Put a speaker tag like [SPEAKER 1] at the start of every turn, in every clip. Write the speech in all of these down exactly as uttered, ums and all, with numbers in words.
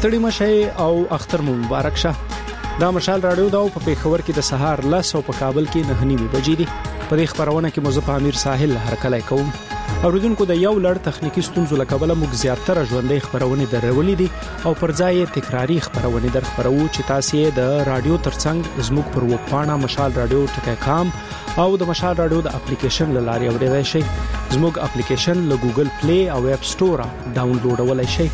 [SPEAKER 1] ستړي مشه او اختر مو مبارک شه. دا مشال رادیو دا په پیښور کې د سهار لس او په کابل کې نه نیمه بجې دي. په دې خبرونه کې مو زه امیر ساحل هرکلی کوم. اوریدونکو د یو لړ تخنیکی ستونزو لکبله موږ زیاتره ژوندۍ خبرونه درولې دي او پر ځای تکراری خبرونه در خبرو چې تاسو د رادیو ترڅنګ زموږ پر ویب پاڼه مشال رادیو ټکی کام او د مشال رادیو د اپلیکیشن لاري اوریدای شئ. زموږ اپلیکیشن له ګوګل پلی او اپ سٹور ډاونلوډولای شئ.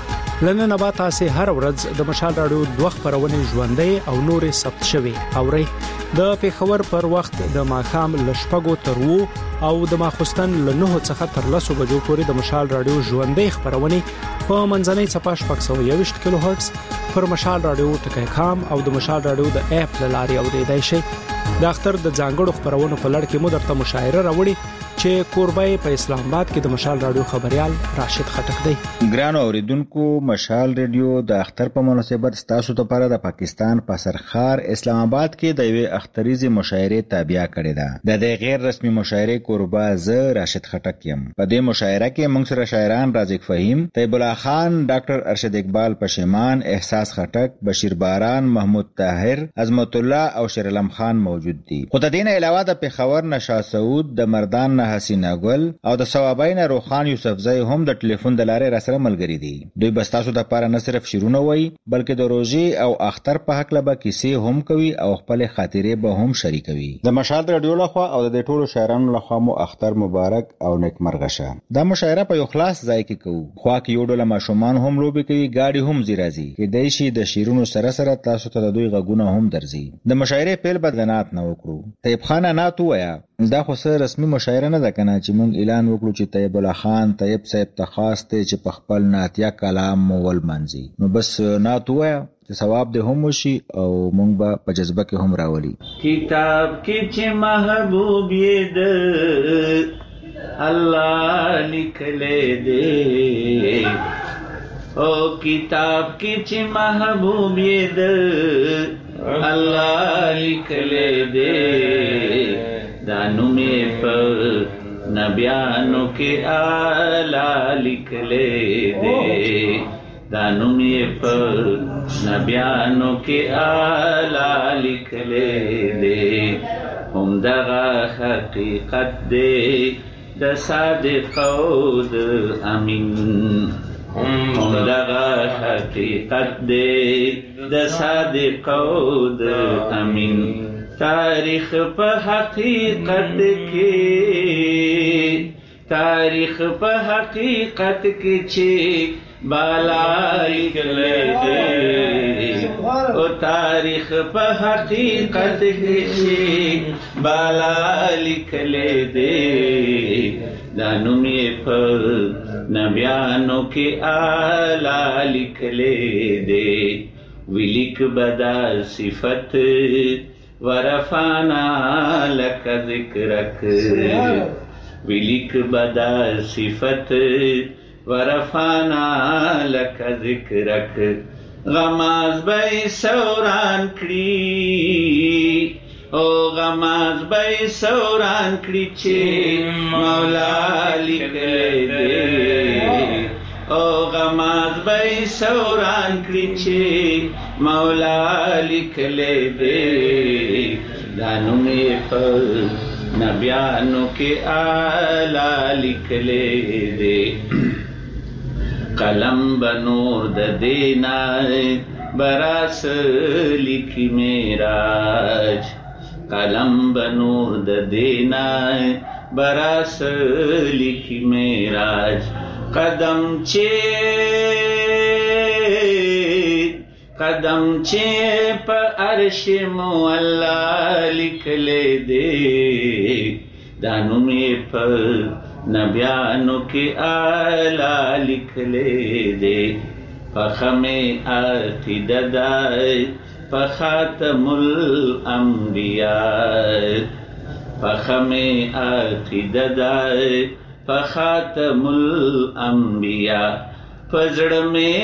[SPEAKER 1] لنن نبا تاسو هر ورځ د مشال رادیو دوه خبرونه ژوندۍ او نورې ثبت شوي اوري. د پیښور پر وخت د ماخام لشپګو تر وو او د ماخستن له نه څخه تر لسو بجو پورې د مشال رادیو ژوندۍ خبرونه په منځنۍ چپاش پکسو یوشت کیلو هرتز پر مشال رادیو ټکی کام او د مشال رادیو د اپ لاري اوریدای شئ. د اختر د ځانګړو خبرونو په لړ کې مو درته مشاعره راوړي چې کوربای په اسلام آباد کې د مشال رادیو خبريال راشد خټک دی.
[SPEAKER 2] ګرانو اوریدونکو، مشال رادیو د اختر په مناسبت تاسو ته لپاره د پاکستان په سرخار اسلام آباد کې د یوې اختریزي مشاعره تابع کړې ده. د دې غیر رسمي مشاعره کوربا ز راشد خټک یم. په دې مشاعره کې موږ سره شاعران رازق فهیم، طیب الله خان، ډاکټر ارشد اقبال پشیمان، احساس خټک، بشیر باران، محمود طاهر، عظمت الله او شیرعلم خان موجود دي. خو د دې نه علاوه د پیښور نشا سعود، د مردان حسینا ګل او د ثوابین روخان یوسفزئی هم د ټلیفون د لارې را سره ملګری دي. دوی بس تاسو د لپاره نه صرف شعرونه وایي بلکې د روزي او اختر په حق لبه کیسې هم کوي او خپل خاطرې به هم شریکوي. د مشال رادیو لخوا او د ټولو شاعرانو لخوا مو اختر مبارک او نیکمرغه شه. دا مشاعره په یو خلاص ځای کې کوو. خو کې یو ډول ماشومان هم لوبي کوي، گاډي هم زیرازي کې دای شي د شیرونو سره سره تاسو ته د دوی غږونه هم درځي. د مشاعره پیل بدلنات نه وکړو. طیب خان نه تو وایا دا خو سره رسمي مشاعره نه ده کنه چې موږ اعلان وکړو چې طیب الله خان طیب صاحب ته خاص ته چې په خپل ناتیا کلام مول منځي. نو بس ناتو وایا چې ثواب دې هم وشي او موږ به په جذبه کې هم راولي.
[SPEAKER 3] کتاب کې چې محبوب یې د الله لیکلې دې او کتاب کې چې محبوب یې د الله لیکلې دې دانو میں پر نبیانو کے آلہ لکھلے دے دانو میں پر نبیانو کے آلہ لکھلے دے ہم دغا حقیقت دے د صادق او د امین ہم دغا حقیقت دے د صادق او د امین تاریخ په حقیقت کې تاریخ په حقیقت کې چې بالا لیکلې دې او تاریخ په حقیقت کې چې بالا لیکلې دې دا نوم یې په نبیانو کې اعلی لیکلې دې ولیک بدا صفت ورفانا لک ذکرک ولیک بدا صفت ورفانا لک ذکرک غماز بی سوران کری او غماز بی سوران کری چه مولا لکلے دے او غماز بی سوران کری چه مولا لکلے دے دانو میں پر نبیانو کے آلہ لکلے دے قلم بنور د دینا براس لکھی میراج قلم بنور د دینا براس لکھی میراج قدم چے قدم چے پا عرش مولا لکلے دے دانو میں پر نبیانو کے آلہ لکلے دے فخم عقیدہ دائے فخاتم الانبیاء فخم عقیدہ دائے فخاتم الانبیاء فزڑ میں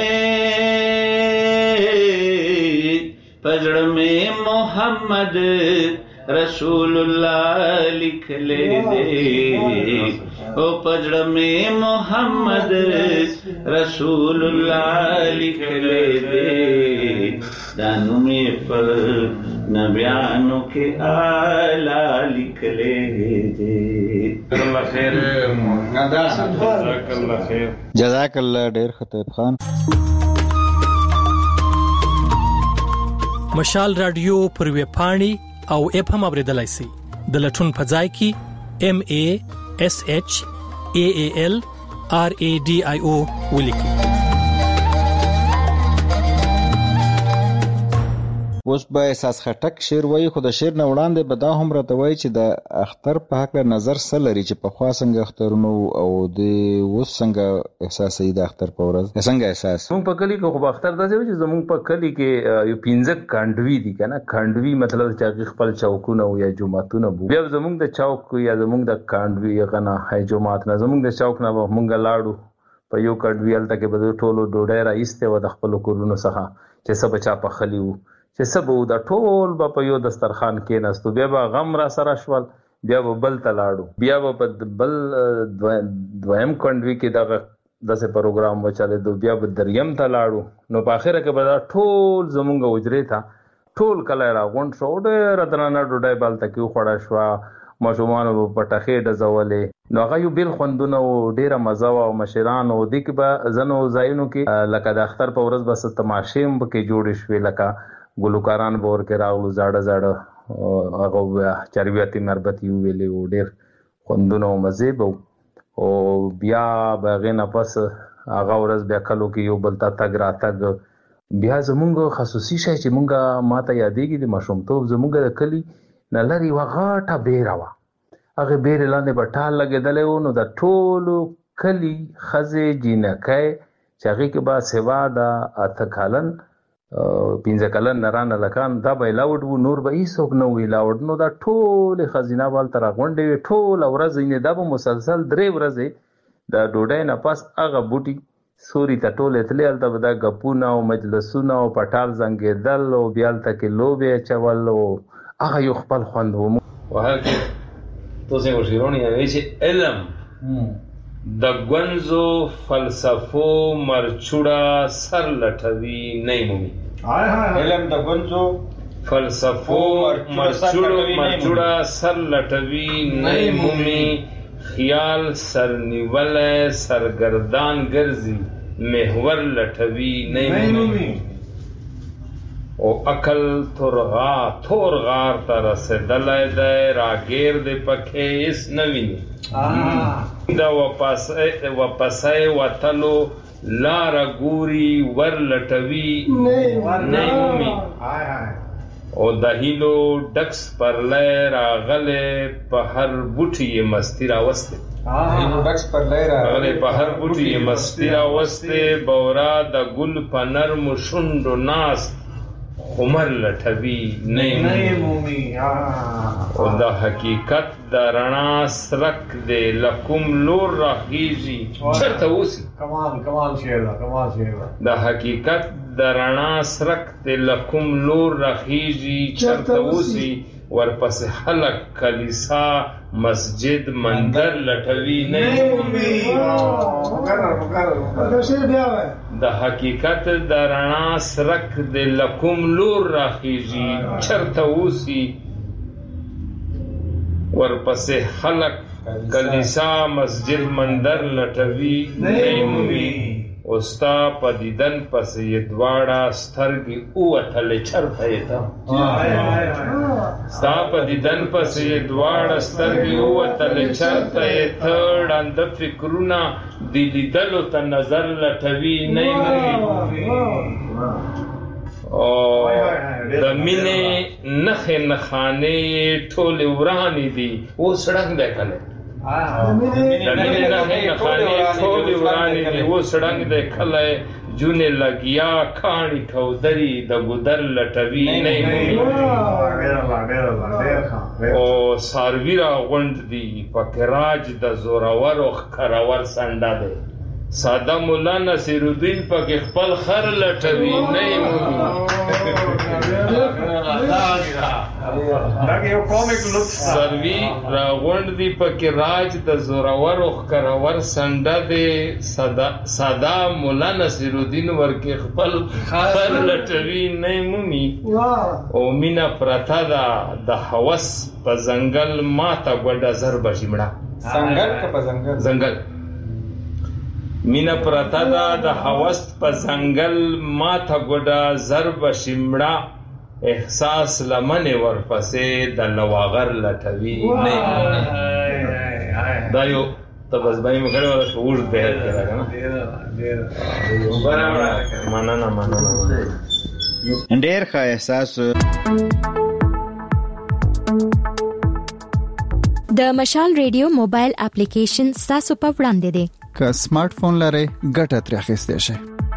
[SPEAKER 3] فزڑ میں محمد رسول الله لیکلے دے او پزړه مې محمد رسول الله لیکلے دے دانو مې پر نبیانو کې اعلی لیکلے دے.
[SPEAKER 4] الله خیر جزاک الله خیر.
[SPEAKER 2] جزاک الله ډیر خطیب خان.
[SPEAKER 5] مشال رادیو پر ویب پاڼې او اپ هم اوریدلای شئ. د لټون په ځای کې ام ا اس اچ ا ا ال ار ا ډي آی او ولیکئ.
[SPEAKER 2] اوس به احساس خټک شعر وایي، خو د شعر نه وړاندې به دا هم راته وایي چې د اختر په هکله نظر څه لري، چې پخوا څنګه اخترونه او د اوس څنګه احساسوي د اختر په ورځ څنګه احساس.
[SPEAKER 4] موږ په کلي کې خو اختر داسې وي چې زموږ په کلي کې یو پنځه کانډوي دي که نه. کانډوي مطلب چې خپل چوکونه یا جوماتونه بو. بیا زموږ د چوک یا زموږ د کانډوي هغه نه جومات نه زموږ د چوک نه به موږ لاړو په یو کانډوي هلته کې به ټولو ډوډۍ راایستې وه د خپلو کورونو څخه چې څه به چا پخلي وو چې څه به د ټول به په یو دسترخوان کېناستو. بیا به غم را سره شول، بیا به بل ته لاړو، بیا به په بل دویم کانډوي کې دغه داسې پروګرام به چلېدو، بیا به دریم ته لاړو. نو په اخره کې به دا ټول زمونږ حجرې ته ټول کلی راغونډ شو. ډېره درنه ډوډۍ به هلته کې وخوړه شوه، ماشومانو به پټخې ډزولې. نو هغه یو بېل خوندونه و، ډېره مزه وه. او مشرانو دې کې به ځینو ځایونو کې لکه د اختر په ورځ به څه تماشې هم پکې جوړې شوې، لکه ګلوکاران به ورکې راغلو، زاړه زاړه هغه چاربیاتي مربتي وویلې وو، ډېر خوندونه او مزې به وو. او بیا به هغې نه پس هغه ورځ بیا کلو کې یو بل ته تګ راتګ. بیا زمونږ خصوصي شی چې مونږ ما ته یادېږي د ماشومتوب، زمونږ د کلي نه لرې یوه غټه بیره وه. هغې بیرې لاندې به ټال لګېدلی و. نو د ټولو کلي ښځې جینکۍ چې هغې کې به سوا د اته کلن پنځه کلن نران هلکان دا به الاوډ وو، نور به هېڅوک نه وو الاوډ. نو دا ټولې ښځینه به هلته راغونډې وې ټوله ورځ. یعنې دا به مسلسل درې ورځې د ډوډۍ نه پس هغه بوټي سوري ته ټولې تلې. هلته به دا ګپونه او مجلسونه او پټال زنګېدل او بیا هلته کې لوبې اچول او هغه یو خپل خوند و.
[SPEAKER 6] وهل تو سے شیرونی ہے چې علم د ګونزو فلسفو مرچوړه سر لټوي نه مومي.
[SPEAKER 7] علم د ګونزو
[SPEAKER 6] فلسفو مرچوړه سر لټوي نه مومي. خیال سرنیوله سرګردان ګرځي محور لټوي نه مومي. او عقل ترغا تور غار ته رسېدلی دی، راګیر دی پکې هېڅ نه ویني. د واپسۍ وتلو لاره ګوري ور لټوي نه مومي. او د هیلو ډک سپرلی راغلی په هر بوټي یې مستي راوستې راغلی په هر بوټي یې مستي راوستې. بورا د ګل په نرمو شونډو ناست عمر لټوي نه مومي. او د حقیقت د رڼا سرک دی لکوم لور راخیږي چرته اوسي.
[SPEAKER 7] کمال کمال شعر ده، کمال شعر ده.
[SPEAKER 6] د حقیقت د رڼا سرک دی لکوم لور راخیږي چرته اوسي. ورپسې خلک کلیسا مسجد مندر لټوي نه مومي. د حقیقت د رڼا سرک د لکوم لور راخیږي چرته اوسي. ورپسې خلک کلیسا مسجد مندر لټوي نه مومي. او ستا په دیدن پسې یې دواړه سترګې ووتلې چرته یې ته. ستا په دیدن پسې یې دواړه سترګې ووتلې چرته یې ته. ړانده فکرونه د لیدلو ته نظر لټوي نه مومي. او د مینې نښې نښانې ټولې ورانې دي، اوس ړنګ دی کلی. د مینې نښې نښانې ټولې ورانې دي، اوس ړنګ دی کلی. جونې لګیا کاڼي کودري د ګودر لټوي نه مومي. او څاروي راغونډ دي پکې راج د زورورو ښکرور سنډه دی. ساده ملا نصیرالدین پکې خپل خر لټوي نه مومي.
[SPEAKER 7] دا یو کومیک لوک
[SPEAKER 6] سروي راغونډ دی پکې راج د زورور خکرور سنده دی صدا صدا مولا نصیر الدین ورکه خپل خر لټوي نه مومي او مینا پرتا دا د هوس په ځنګل ماته ګډه زر بشمړه
[SPEAKER 7] څنګه که په ځنګل
[SPEAKER 6] ځنګل مینا پرتا دا د هوس په ځنګل ماته ګډه زر بشمړه احساس لمنه ورپسې د لواغر لټوي نه دا یو تبزبای مګر ولا شعور به راغله برابر مننه مننه
[SPEAKER 2] ډېر ښه احساس.
[SPEAKER 8] د مشال ریډیو موبایل اپلیکیشن تاسو په وړاندې دی.
[SPEAKER 9] که سمارټ فون لرئ ګټه ترې اخیستی شئ.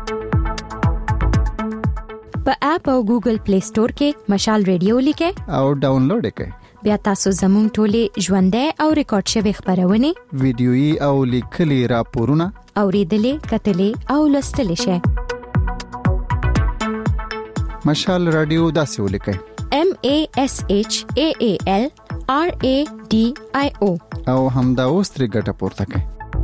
[SPEAKER 8] په اپ او ګوګل پلی سٹور کې مشال ریډیو لیکئ
[SPEAKER 9] او ډاونلوډ یې کړئ.
[SPEAKER 8] بیا تاسو زموږ ټولې ژوندۍ او ریکارډ شوي خبرونه،
[SPEAKER 9] ویډیويي او لیکلي راپورونه
[SPEAKER 8] اوریدلې، کتلې او لوستلې شئ.
[SPEAKER 9] مشال رادیو داسې ولیکئ:
[SPEAKER 8] M A S H A A L R A D I O
[SPEAKER 9] او همدا اوس ترې ګټه پورته کړئ.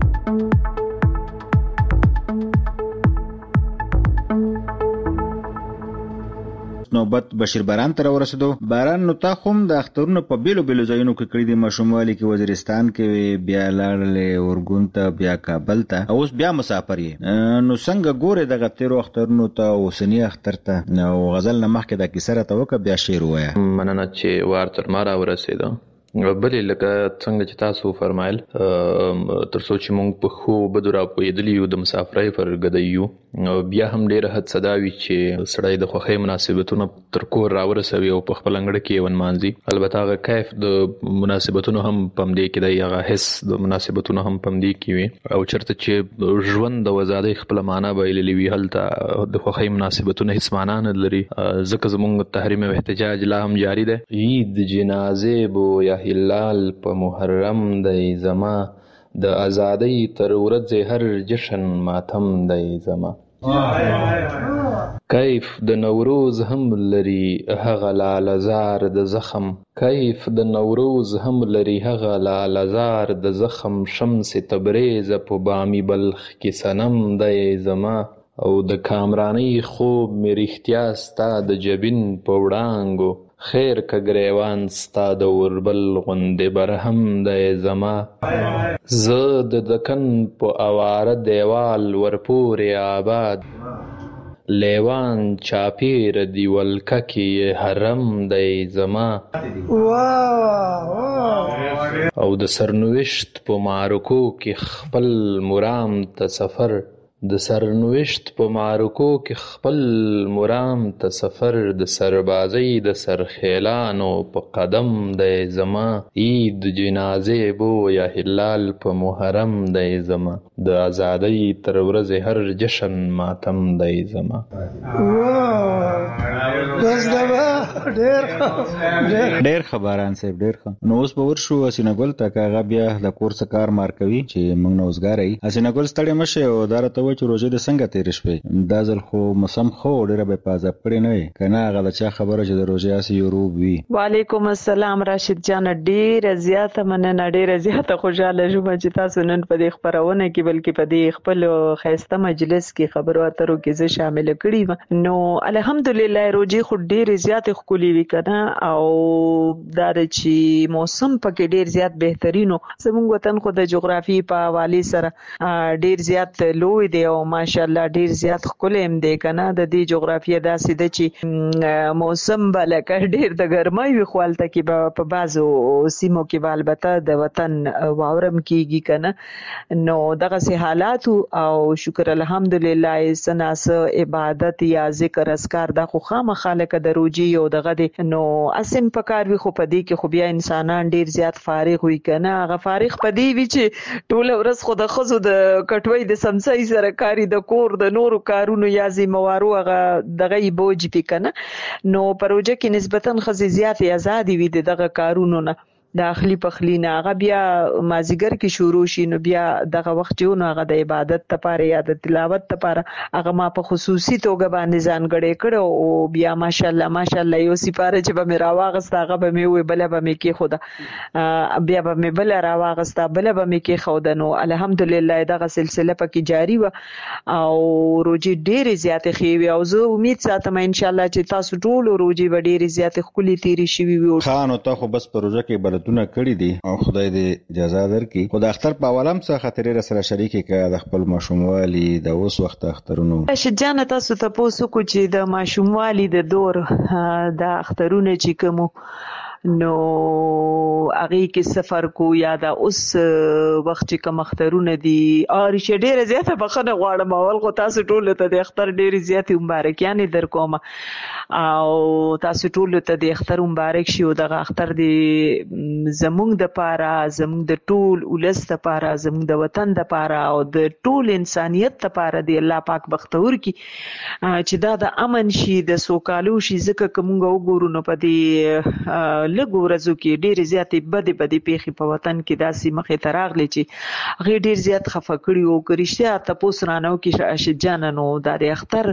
[SPEAKER 2] نوبت بشیر باران تر ورسېدو. باران نو تا خوم د اخترونو په بیلو بیلو ځایونو کې کړی دی. ماشوموالي کې وزیرستان کې، بیا لاړلې اورګون ته، بیا کابل ته، اوس بیا مسافر یې. نو څنګه ګورې دغه تیرو اخترونو ته، اوسني اختر ته؟ او غزل نه مخکې دا کیسه راته وکړه، بیا شعر ووایه.
[SPEAKER 10] مننه چې وار تر ما راورسېده. بلې لکه څنګه چې تاسو فرمایل، تر څو چې موږ په ښو بدو راپوهېدلي یو، د مسافرۍ پر ګدۍ یو، بیا هم ډېره حدسه دا وي چې سړی د خوښۍ مناسبتونه تر کور راورسوي او په خپل انګړه کې یې ونمانځي. البته هغه کیف د مناسبتونو هم په همدې کې دی، هغه حس د مناسبتونو هم په همدې کې وي. او چېرته چې ژوند د ازادۍ خپله معنا بایللې وي، هلته د خوښۍ مناسبتونه هېڅ معنا نه لري. ځکه زموږ تحریم او احتجاج لا هم جاري دی. عید جنازې بو یا هلال په محرم دی زما، د ازادۍ تر ورځې هر جشن ماتم دی زما. کیف د نوروز هم لري هغه لالهزار د زخم، کیف د نوروز هم لري هغه لالهزار د زخم. شمس تبریز په بامی بلخ کې صنم دی زما، او د کامرانۍ خوب مې رښتیا ستا د جبین په وړانګو. خیر که گریوان ستا د اوربل غوندې برهم دی زما. زه د دکن په اواره دیوال ورپورې آباد، لیوان چاپیر دی ولکه حرم دی زما. او د سرنوشت په معرکو کې خپل مرام ته سفر، د سرنوشت په معرکو کې خپل مرام ته سفر. د سربازۍ د سرخیلانو په قدم دی زما. عید جنازې بو یا هلال په محرم دی زما، د ازادۍ تر ورځې هر جشن ماتم دی زما.
[SPEAKER 2] ډېر خبران صاحب، ډېر ښه. نو اوس به ورشو حسینه ګل ته، که هغه بیا د کور څه کار مار کوي چې موږ نه اوزګاره یي. حسینه ګل ستړې مه شئ، او دا راته وایي چې روژې دې څنګه تېرې شوې؟ دا ځل خو موسم ښه و، ډېره به یې په عذاب کړې نه وې که نه؟ هغه د چا خبره چې د روژې هسې یوروب وي.
[SPEAKER 11] وعلیکم السلام راشد جانه، ډېره زیاته مننه، ډېره زیاته خوشحاله شوم چې تاسو نن په دې خپرونه کې بلکې په دې خپل ښایسته مجلس کې خبرو اترو کې زه شامله کړې وم. نو الحمدلله روژې خو ډېرې زیاتې ښکلې وي که نه، او دا د چې موسم پکې ډېر زیات بهترین و. زموږ وطن خو د جغرافي په حوالې سره ډېر زیات لوی دی او ماشاءالله ډېر زیات ښکلی هم دی که نه. د دې جغرافیه داسې ده چې موسم به لکه ډېر د ګرمۍ وي، خو هلته کې به په بعضو سیمو کې به البته د وطن واورم کېږي که نه. نو دغسې حالات او شکر الحمدلله څه ناڅه عبادت یا ذکر اذکار دا خو خامخا لکه د روژې یو دغه دی. نو اسم پکار وي، خو په دې کې خو بیا انسانان ډېر زیات فارغ وي که نه. هغه فارغ په دې وي چې ټوله ورځ خو د ښځو د کټوۍ د سمڅۍ سره کاري، د کور د نورو کارونو یا ذموارو هغه دغه یې بوج وي که نه. نو په روژه کې نسبتاً ښځې زیاتې ازادې وي د دغه کارونو نه. داخلي پخلی نه هغه بیا مازیګر کې شروع شي نو بیا دغه وخت یو نو هغه د عبادت لپاره یا د تلاوت لپاره هغه ما په خصوصي توګه باندې ځانګړی کړو او بیا ماشاءالله ماشاءالله یو سپاره چې به مې راواغست هغه به مې وې بل به مې کې خوده بیا به مې بل راواغست بل به مې کې خوده نو الحمدلله دغه سلسله پکې جاری و او روزي ډېرې زیاتې خېوي او زه امید ساتم ان شاء الله چې تاسو ټول روزي به ډېرې زیاتې خولي تیری شي وي
[SPEAKER 2] خان او ته خو بس پروژه کې بلدونه کړی دي او خدای دې اجازه درکړي خو د اختر په اولم څخه خاطرې سره شریکې کړه د خپل ماشوموالي د اوس وخت اخترونو
[SPEAKER 11] شجان تاسو ته پوسو کو چې د ماشوموالي د دور د اخترونه چې کوم نو هغه کې سفر کو یا د اوس وخت چې کوم اخترونه دي او چې ډېر زیاته بخنه غواړم اول خو تاسو ټول ته د اختر ډېر زیاتې مبارکیانې در کوم او تاسو ټول ته د اختر مبارک شي او د اختر د زمونږ د پاره زمونږ د ټول ولست لپاره زمونږ د وطن د پاره او د ټول انسانيت لپاره دی الله پاک بختور کی چې دا د امن شي د سوکالو شي ځکه کومه وګورو نو په دې لږ ورځو کې ډېرې زیاتې بدې بدې پیښې په وطن کې داسې مخې ته راغلې چې هغې ډېر زیات خفه کړي وو که رښتیا تپوس رانه وکړي راشد جانه نو دا د اختر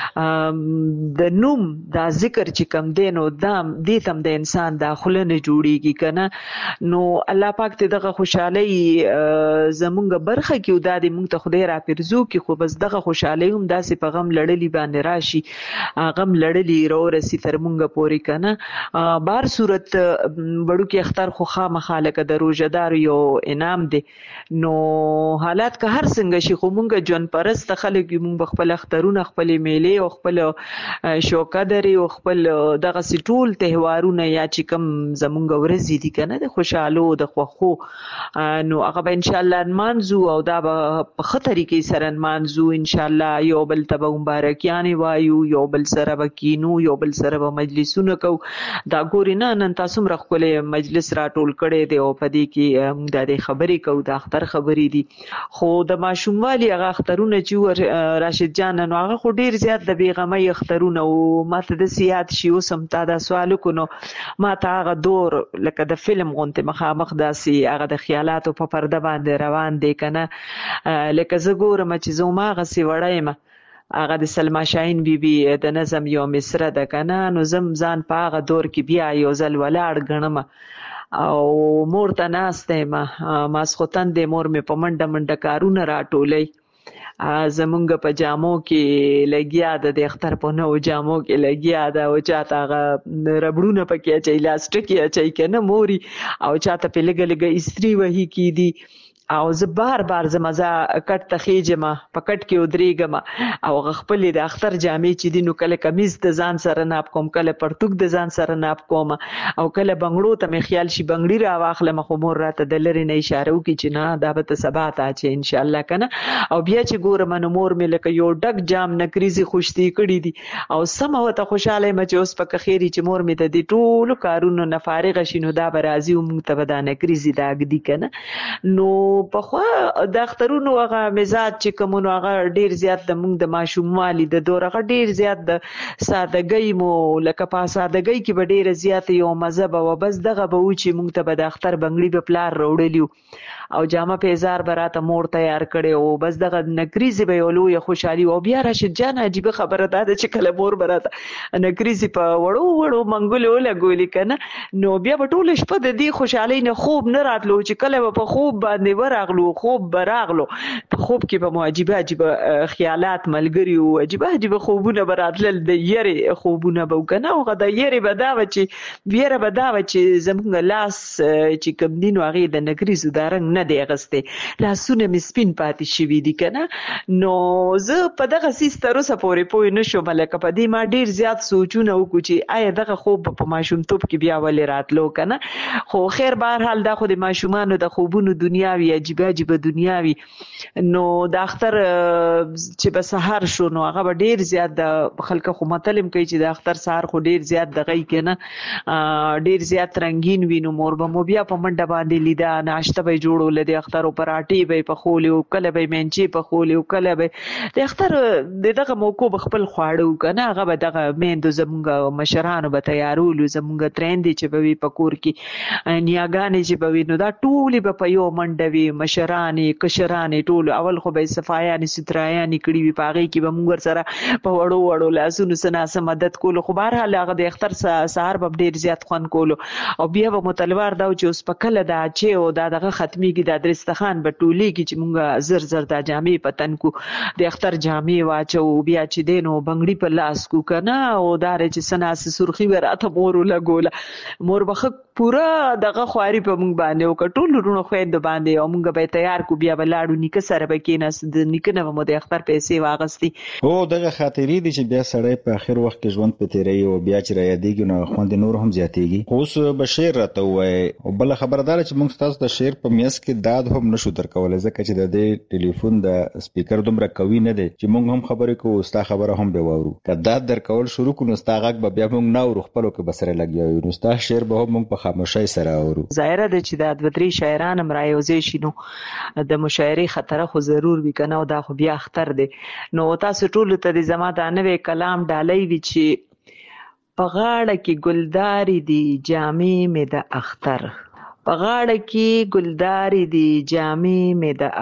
[SPEAKER 11] د نوم دا ذکر چې کوم دی نو دا دې ته هم د انسان دا خوله نه جوړېږي که نه نو الله پاک ته دغه خوشحالۍ زمونږ برخه کې دا د مونږ ته خدای راپرزو کړي خو بس دغه خوشحالۍ هم داسې په غم لړلي باندې راشي غم لړلي راورسي تر مونږ پورې که نه بار صورت بړو کې اختر خو خامخا لکه د روژهدار یو انعام دی نو حالات که هر څنګه شي خو مونږ ژوند پرست خلک یو مونږ خپل اخترونه خپل میلې او خپل شوکدري او خپل دغه ټول تهوارونه یا چې کوم زمونږ ورځې دي که نه د خوشحالو د خوښو نو هغه به انشاءالله نمانځو او دا به په ښه طریقې سره نمانځو انشاءالله یو بل ته به مبارکیانې وایو یو بل سره به کینو یو بل سره به مجلسونه کوو دا ګورې نه نن تاسو هم راښکلی مجلس راټول کړی دی او په دې کې موږ د دې خبرې کوو د اختر خبرې دي خو د ماشوموالي هغه اخترونه چې راشد جان نو هغه خو ډېر زیات د بېغمۍ اخترونه و ما ته داسې یاد شي اوس هم تا دا سوال وکړو نو ما ته هغه دور لکه د فلم غوندې مخامخ داسې هغه د خیالاتو په پرده باندې روان دی که نه لکه زه ګورم چې زه هماغسې وړی یم هغه د سلما شاهین بیبي د نظم یو مصره ده که نه نو زم ځان په هغه دور کې بیا یو ځل ولاړ ګڼم او مور ته ناسته یم ماسخوتن دی مور مې په منډه منډه کارونه راټولوي زمونږ په جامو کې لګیا ده د اختر په نوو جامو کې لګیا ده او چاته هغه ربړونه پکې اچوي لاسټکې اچوي که نه موري او چاته پې لږه لږه استري وهي کېدي او زه بار بار زما زه کټ ته خېجم په کټ کې ودرېږم او هغه خپلې د اختر جامې چې دي نو کله کمیز د ځان سره ناپ کوم کله پرتوک د ځان سره ناپ کوم او کله بنګړو ته مې خیال شي بنګړي راواخلم خو مور راته د لرې نه اشاره وکړي چې نه دا به ته سبا ته اچې انشاءالله که نه او بیا چې ګورم نو مور مې لکه یو ډک جام نکریزې خوشتي کړي دي او سمه ورته خوشحاله یم چې اوس په کخیري چې مور مې د دې ټولو کارونو نه فارغه شي نو دا به راځي او موږ ته به دا نکریزې دا ږدي که نه نو پخوا د اخترونو هغه مزاج چې کوم نو هغه ډېر زیات د موږ د ماشوموالي د دور هغه ډېر زیات د سادهګۍ مو لکه په سادهګۍ کې به ډېره زیاته یو مزه به وه بس دغه به و چې موږ ته به د اختر بنګړي به پلار راوړلي او جامه پیزار به راته مور تیار کړی او بس دغه نکریزې به یو لویه خوشحالي او بیا راشد جان عجیبه خبره دا ده چې کله مور به راته نکریزې په وړو وړو منګولې ولګولې که نه نو بیا به ټوله شپه د دې خوشحالۍ نه خوب نه راتلو چې کله به په خوب باندې ورغلو خوب به راغلو په خوب کې به مو عجیبه عجیبه خیالات ملګري وو عجیبه عجیبه خوبونه به راتلل د یرې خوبونه به و که نه هغه د یرې به دا وه چې ویره به دا وه چې زموږ لاس چې کوم دي نو هغې د نکریزو دا رنګ نه دی اغستی لاسونه مې سپین پاتې شوي دي که نه نو زه په دغه څیز تر اوسه پورې پوه نه شوم لکه په دې ما ډېر زیات سوچونه وکړو چې آیا دغه خوب په ماشومتوب کې بیا ولې راتلو که نه خو خیر بهرحال دا خو د ماشومانو د خوبونو دنیا وي عجیبه عجیبه دنیا وي. نو د اختر چې به سحر شو نو هغه به ډیر زیات د خلک خو متلم کوي چې د اختر سحر خو ډیر زیات دغه کنه ډیر زیات رنگین وي. نو مور به مو بیا په منډه باندې لیدا ناشته به جوړول د اختر پراټي به په خولې او کله به منچي په خولې او کله به د اختر دغه موکو بخپل خواړو کنه هغه به دغه میندو زمونږ مشرانو به تیارولو زمونږ ترندې چې به وي په کور کې نیاګانې چې به وي نو دا ټولې به په یو منډه وي مشرانې کشرانې ټول اول خو به صفایانې سترایانې کړي وي په هغې کې به موږ سره په وړو وړو لاسونو څه ناسه مدد کولو. خو بهرحال هغه د اختر سهار به ډېر زیات خوند کولو او بیا به مو تلوار دا چې اوس په کله دا چې او دا دغه ختمیږي دا درستخان به ټولیږي چې موږ زر زر دا جامې په تن کو د اختر جامې واچو بیا چې دی نو بنګړي په لاس کو که نه او داره چې څه ناسې سرخي به راته مور ولګوله مور به ښه پوره دغه خواري په موږ باندې وکړه ټول وروڼو خویندو باندې او موږ به یې تیار کو بیا به لاړو نیکه سره به کېناست د نیکه نه به مو د اختر پیسې واغستې.
[SPEAKER 2] او دغه خاطرې دي چې بیا سړی په اخر وخت کې ژوند په تېروي او بیا چې رایادېږي نو خوند نور هم زیاتېږي. خو اوس به شعر راته ووایې او بله خبره دا ده چې موږ ستاسو د شعر په میز کې داد هم نشو درکولی ځکه چې د دې ټلیفون د سپیکر دومره قوي نه دی چې موږ هم خبرې کوو ستا خبره هم به واورو. که داد درکول شروع کړو نو ستا غږ به بیا موږ نه اورو خپلو کې به سره لګیا یو نو ستا شعر به هم موږ په خاموشۍ سره ظاهره ده چې دا دوه درې شاعران هم رايوځای شي نو د مشاعرې خطره خو ضرور وي که نه او دا خو بیا اختر دی. نو تاسو ټولو ته د زما دا نوی کلام ډالۍ وي چې په غاړه کې ګلدارې دي جامې مې د اختر په غاړه کې ګلدارې دي جامې مې د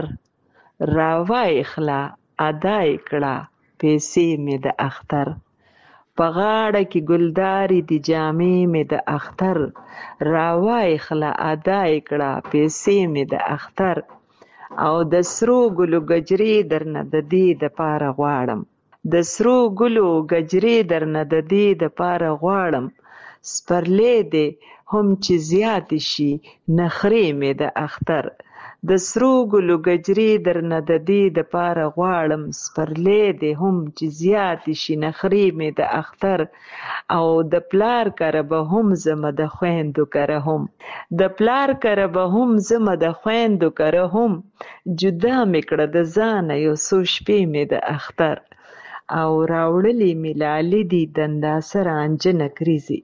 [SPEAKER 2] اختر راوایخله ادا یې کړه پیسې مې د اختر په غاړه کې ګلدارې دي جامې مې د اختر راوایخله ادا یې کړه پیسې مې د اختر او د سرو ګلو ګجرې درنه د دې دپاره غواړم د سرو ګلو ګجرې درنه د دې دپاره غواړم سپرلی دی هم چې زیاتې شي نخرې مې د اختر د سرو ګلو ګجرې درنه د دې دپاره غواړم سپرلی دی هم چې زیاتې شي نخرې مې د اختر او د پلار کره به هم زمه د خویندو کره هم د پلار کره به هم زمه د خویندو کره هم جدا مې کړه د ځانه یو څو شپې مې د اختر او راوړلې مې لالې دي دنداسه رانجه نکریزي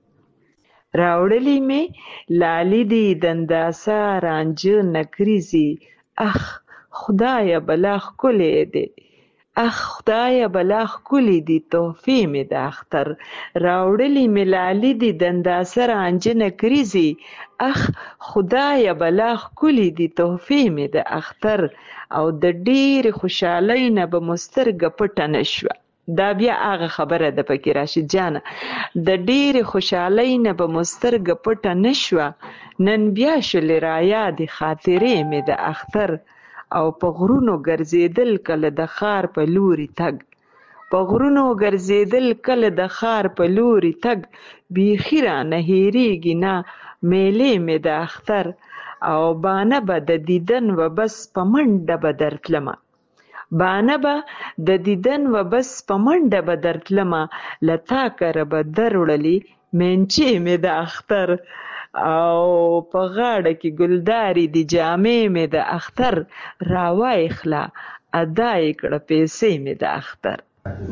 [SPEAKER 2] راوړلې مې لالې دي دنداسه رانجه نکریزي اخ خدایه بلا ښکلی دی اخ خدایه بلا ښکلي دي تحفې مې د اختر راوړلې مې لالې دي دنداسه رانجه نکریزي اخ خدایه بلا ښکلي دي تحفې مې د اختر او د ډېرې خوشحالۍ نه به مو سترګه پټه نه شوه. دا بیا هغه خبره ده پکې راشد جانه د ډېرې خوشحالۍ نه به مو سترګه پټه نه شوه نن بیا شولې رایادې خاطرې مې د اختر او په غرونو ګرځېدل کله د ښار په لوري تګ په غرونو ګرځېدل کله د ښار په لوري تګ بیخي رانه هېرېږي نه میلې مې د اختر او بانه به د دیدن و بس په منډه به درتلمه بانه به د دیدن و بس په منډه به درتلمه له تا کره به دروړلې منچې مې د اختر او په غاړه کې ګلدارې دي جامې مې د اختر راوایخله ادا یې کړه پیسې مې د اختر.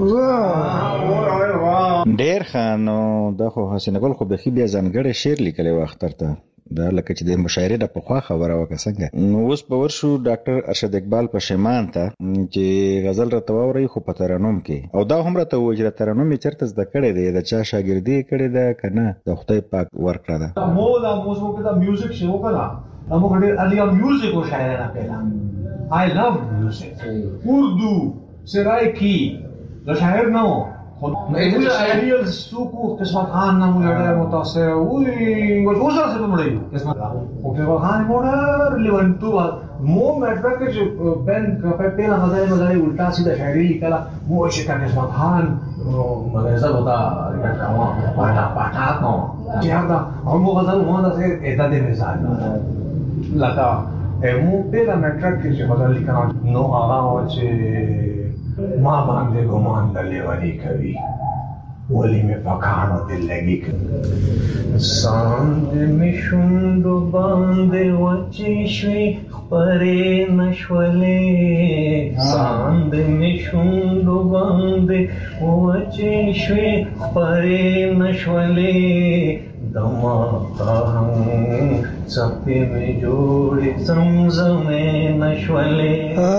[SPEAKER 2] ډېر ښه نو دا خو حسینه ګل خو بیخي بیا ځانګړی شعر لیکلی و اختر ته دا لکه چې د مشاعرې د پخوا خبره وکړه څنګه. نو اوس به ورشو ډاکټر ارشد اقبال پشیمان ته چې غزل راته واورئ خو په ترنم کې او دا هم راته ووایي چې د ترنم یې چېرته زده کړی دی د چا شاګردي یې کړې ده که نه د خدای پاک ورکړه ده.
[SPEAKER 12] مو دا موږ موږ دا میوزیک شروع کړه دا موږ ډېر الیګا میوزیک و شاعرانه پیدا آی لو میوزیک اردو سرایکی دا شاعر نه و موږ شاعریل سوکو قسمت خان نه موږ ډېر متاثر وي و اوس سره مړی قسمت او په خان موږ لیونتو مو مټر کې چې بن په پیله غزل مزاري الټا سیده شاعري لیکلا مو چې کا قسمت خان مغزل وتا راځه پاټا پاټا نو چې دا مو غزل مو دا سه اته دې مثال لکه مو پیله مټر کې چې غزل لیکلا نو هغه چې ما باندې ګمان د لیونی کوي ولی می پکانو دل لگی ساند می شوندو باندې وچې شوې خپرې نشولې ساند می شوندو باندې وچې شوې خپرې نشولې دماغه څپې مې جوړې زمزمې نشولې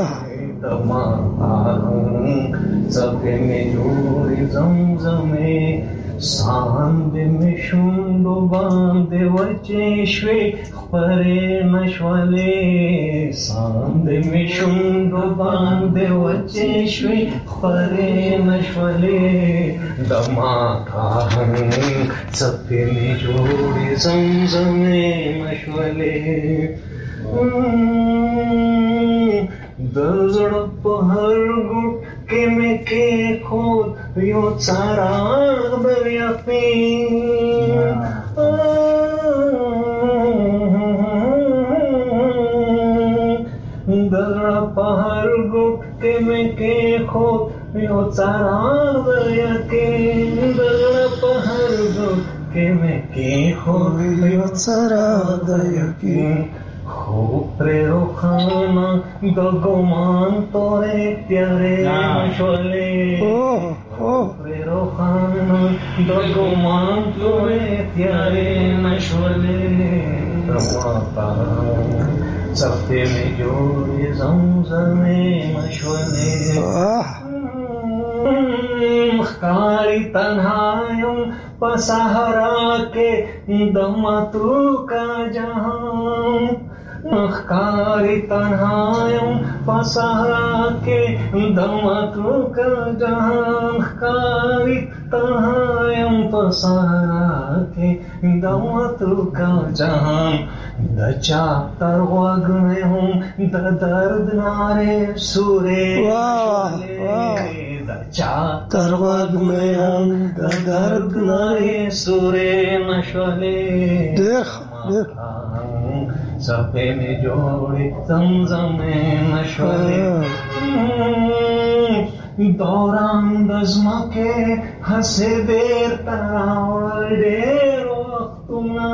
[SPEAKER 12] دماغه څپې مې جوړې زمزمې ساند می شوندو باندې وچې شوې خپرې نشولې ساند می شوندو باندې وچې شوې خپرې نشولې دماغه څپې مې جوړې زمزمې نشولې د زړه په هر ګوټ کې مې کېښود یو څراغ د یقین د زړه په هر ګوټ کې مې کېښود یو څراغ د یقین د زړه په هر ګوټ کې مې کېښود یو څراغ د یقین خوب پرې روښانه د ګمان تورې تیارې نشولې خوب پرې روښانه د ګمان تورې تیارې نشولې دماغه څپې مې جوړې زمزمې نشولې ښکاري تنها یم په صحرا کې د متروکه جهان ښکاري تنها یم په صحرا کې د متروکه جهان ښکاري تنها یم په صحرا کې د متروکه جهان د چا تر غوږ مې هم د درد نارې سورې د چا تر غوږ مې هم د درد نارې سورې نشولې څپې مې جوړې زمزمې نشولې دوران د ځمکې هسې بېرته راوړل ډېر وختونه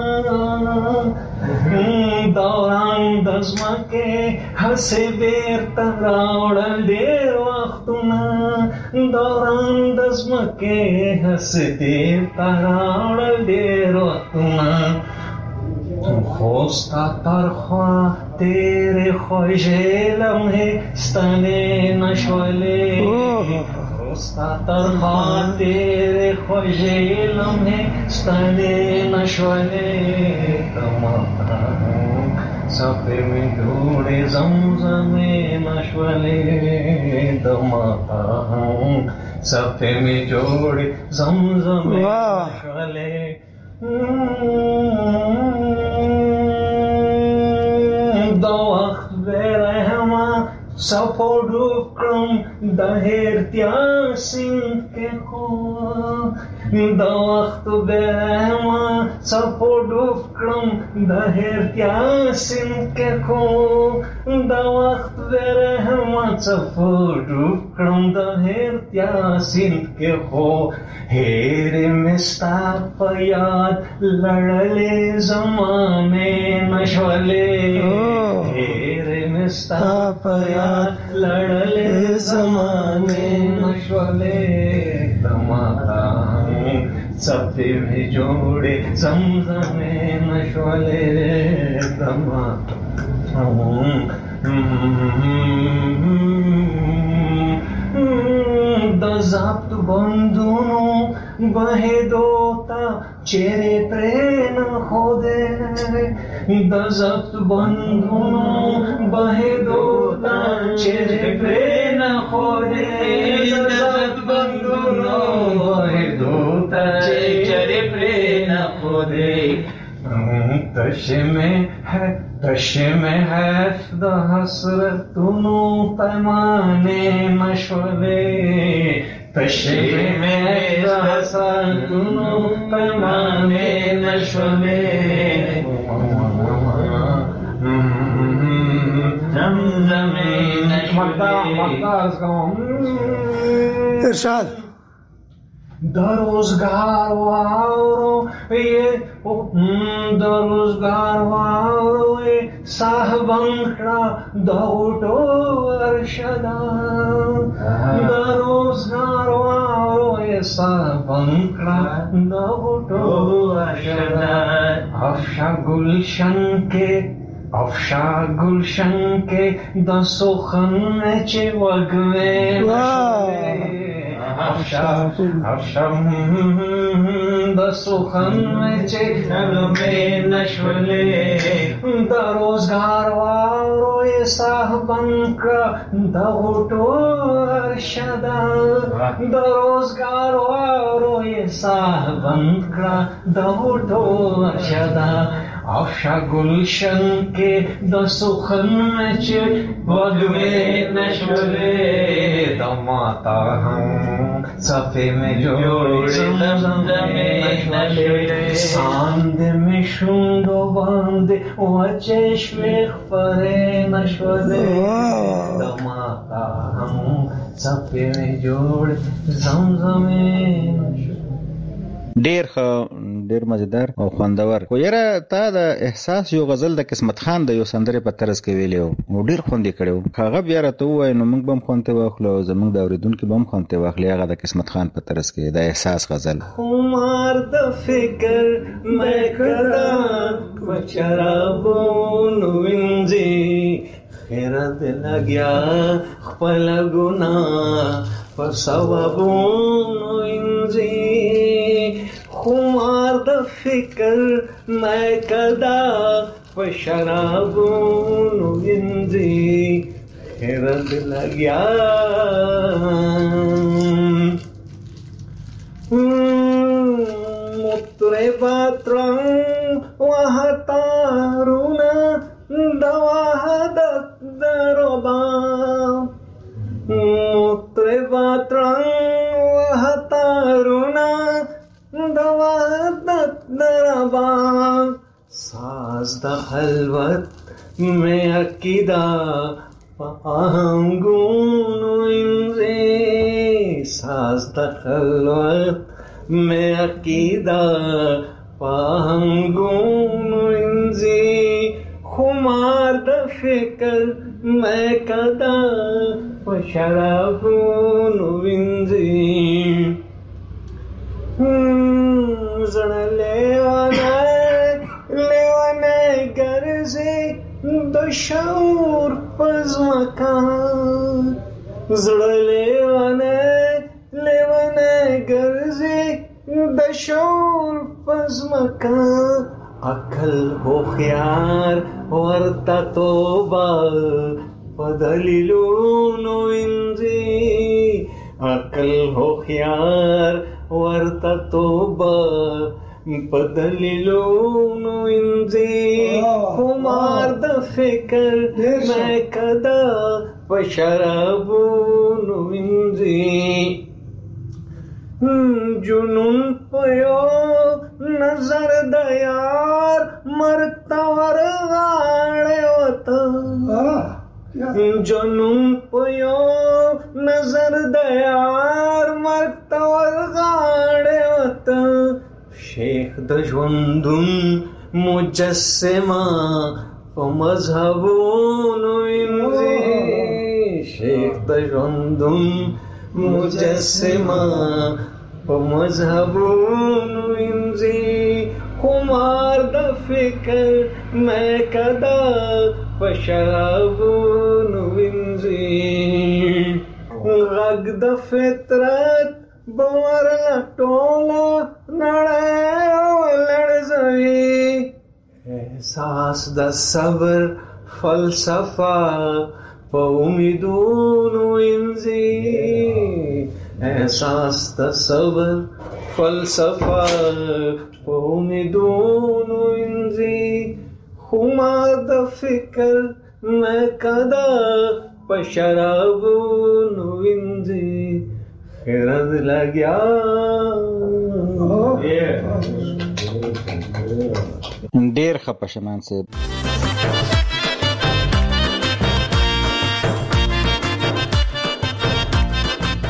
[SPEAKER 12] دوران د ځمکې هسې بېرته راوړل ډېر وختونه دوران د ځمکې هسې بېرته راوړل ډېر وختونه خو ستا ترخوا تېرې خوږې لمحې ستنې نشولې خو ستا ترخوا تېرې خوږې لمحې ستنې نشولې دماغه څپې مې جوړې زمزمې نشولې دماغه څپې مې جوړې زمزمې نشولې د وخت بېرحمه څپو ډوب کړم د هېرتیا سیند کې خو د وخت بېرحمه څپو ډوب کړم د هېرتیا سیند کې خو د وخت بېرحمه څپو ډوب کړم د هېرتیا سیند کې خو هېرې مې ستا په یاد لړلې زمانې نشولې هېرې مې ستا په یاد لړلې زمانې نشولې دماغه څپې مې جوړې زمزمې نشولې دماغه د ضبط بندونو بهېدو ته چیرې پرې نه ښودې د ضبط بندونو بهېدو ته چیرې پرې نه ښودې د ضبط بندونو بهېدو ته چیرې پرې نه ښودې تشې مې تشې مې حیف د حسرتونو پیمانې نشولې تشې مې حیف د حسرتونو پیمانې نشولې زمزمې نشولې
[SPEAKER 13] ارشاد
[SPEAKER 12] د روزګار واورو یې د روزګار واورو یې صاحبان کړه د غوټو ورشدا د روزګار واورو یې صاحبان کړه د غوټو ورشدا افشا گلشن کې افشا گلشن کې د سخن چې وګوي افشا افشا د سخن چې وګوي نشولې د روزګار واورو یې صاحبان کړه د غوټو ورشدا د روزګار واورو یې صاحبان کړه د غوټو ورشدا افشا گلشن کے د سخن چې وګوي نشولې د ماتا هم صفه میں جوړې زمزمې نشولې ساند می شوندو باندې وچشمې خپرې نشولې د ماتا هم صفه میں جوړې زمزمې
[SPEAKER 2] ډیر ښه ډیر مزیدار او خوندور خو یاره تا د احساس یو غزل د قسمت خان د یو سندرې په طرز کې ویلی و ډیر خوند یې کړی و هغه بیا راته ووایه نو موږ به هم خوند ترې واخلو او زموږ د اورېدونکي به هم خوند ترې واخلي هغه د قسمت خان په طرز کې د احساس غزل
[SPEAKER 3] خمار د فکر مې کړه په شرابونو وینځي خیره دې لګیا خپله ګناه په ثوابونو وینځي خمار د فکر مې کدا په شرابونو وینځي خیره دې لګیا مطربا ترنګ وهتارونا د وحدت دربا مطربا ترنګ وهتارونا د وحدت دربا ساز د خلوت میں عقیدہ آهنگونو انځي ساز د خلوت میں عقیدہ آهنگونو انځي خمار د فکر میں کدا په شرابونو انځي زړه لیوانه لیوانه ګرځي د شعور پزمکا زړه لیوانه لیوانه ګرځي د شعور پزمکا عقل هوښیار ورته توبه په دلیلونو وینځي عقل هوښیار ورته توبه په دلیلونو وینځي خمار د فکر مې کدا په شرابونو وینځي جنون په یو نظر د یار مرتا ورغاړې وته جنون په یو نظر د یار مرتا ورغاړې وته شیخ د ژوندون مجسمه په مذهبونو وینځي شیخ د ژوندون مجسمه په مذهبونو وینځي خمار د فکر مې کدا په شرابونو وینځي غږ د فطرت باور ټوله نړۍ ولړزوي احساس د صبر فلسفه په امیدونو وینځي احساس د صبر فلسفه په امیدونو وینځي خمار د فکر مې کدا په شرابونو وینځي خیرت لګیا
[SPEAKER 2] ډیر ښه پښمان صاحب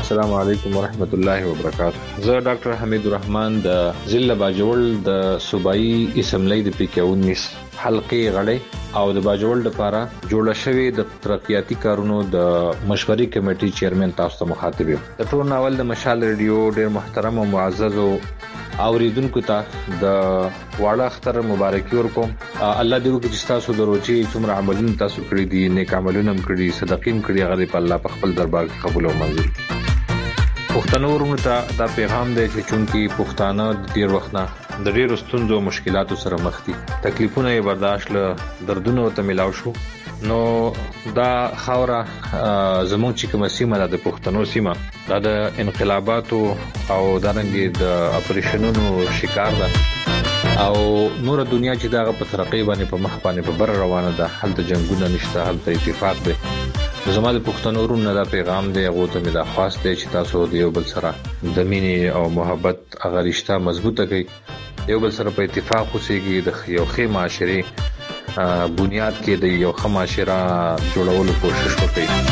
[SPEAKER 13] السلام علیکم ورحمت الله وبرکاته. زه ډاکټر حمید الرحمن د ضلع باجوړ د صوبایي اسمبلی د پی کې انیس حلقې غړی او د باجوړ لپاره جوړه شوې د ترقیاتي کارونو د مشورې کمیټې چیرمن تاسو ته مخاطب یم. د ټول ناول د مشال ریډیو ډېر محترم او معزز اوریدونکو ته د واړه اختر مبارکي ورکوم. الله دې وکړي چې تاسو د روزي څومره عملونه تاسو کړی دي، نیک عملونه هم کړی، صدقې هم کړی، هغه په الله په خپل دربار کې قبول او منظور. پښتنو ورونو ته دا پیغام دی چې چونکی پښتانه د ډیر وخت نه د ډیرو ستونزو او مشکلاتو سره مخ دي، تکلیفونه یې برداشت له دردونو ته ملاو شو، نو دا خاوره زموږ چې کومه سیمه ده د پښتنو سیمه دا د انقلاباتو او دارنګې د اپریشنونو شکار ده او نور دنیا چې دا په ترقی باندې په مخ باندې په بر روانه ده، هلته جنگونه نشته، هلته اتفاق دی. زما د پښتنو ورونو دا پیغام دی، هغه ته مې دا خواست دی چې تاسو د یو بل سره د مینې او محبت هغه رشتہ مضبوطه کړئ، یو بل سره په اتفاق اوسئ، د یو ښه معاشري بنیاد کې د یو ښه معاشره جوړولو کوشش وکړئ.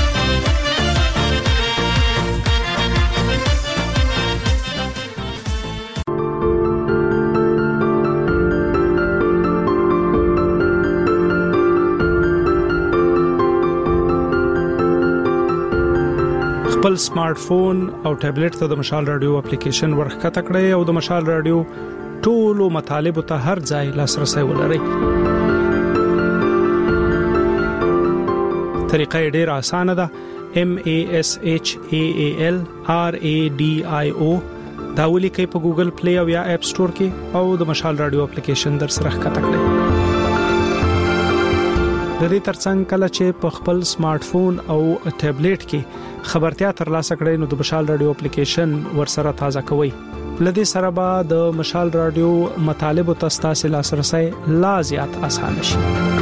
[SPEAKER 1] خپل سمارټ فون او ټابلیټ ته د مشال رادیو اپلیکیشن ورخکته کړئ او د مشال رادیو ټولو مطالب ته هر ځای لاسرسي ولرئ. طریقه ډیره اسانه ده. M A S H A A L R A D I O دا ولیکئ په ګوګل پلی او یا اپ سٹور کې او د مشال رادیو اپلیکیشن در سره ښکته کړئ. د دې ترڅنګ کله چې په خپل سمارټ فون او ټابلیټ کې خبرتیا ترلاسه کړئ نو د مشال رادیو اپلیکیشن ورسره تازه کوئ. لدې سره به د مشال رادیو مطالب او تاسو لاسرسي لا زیات آسان شي.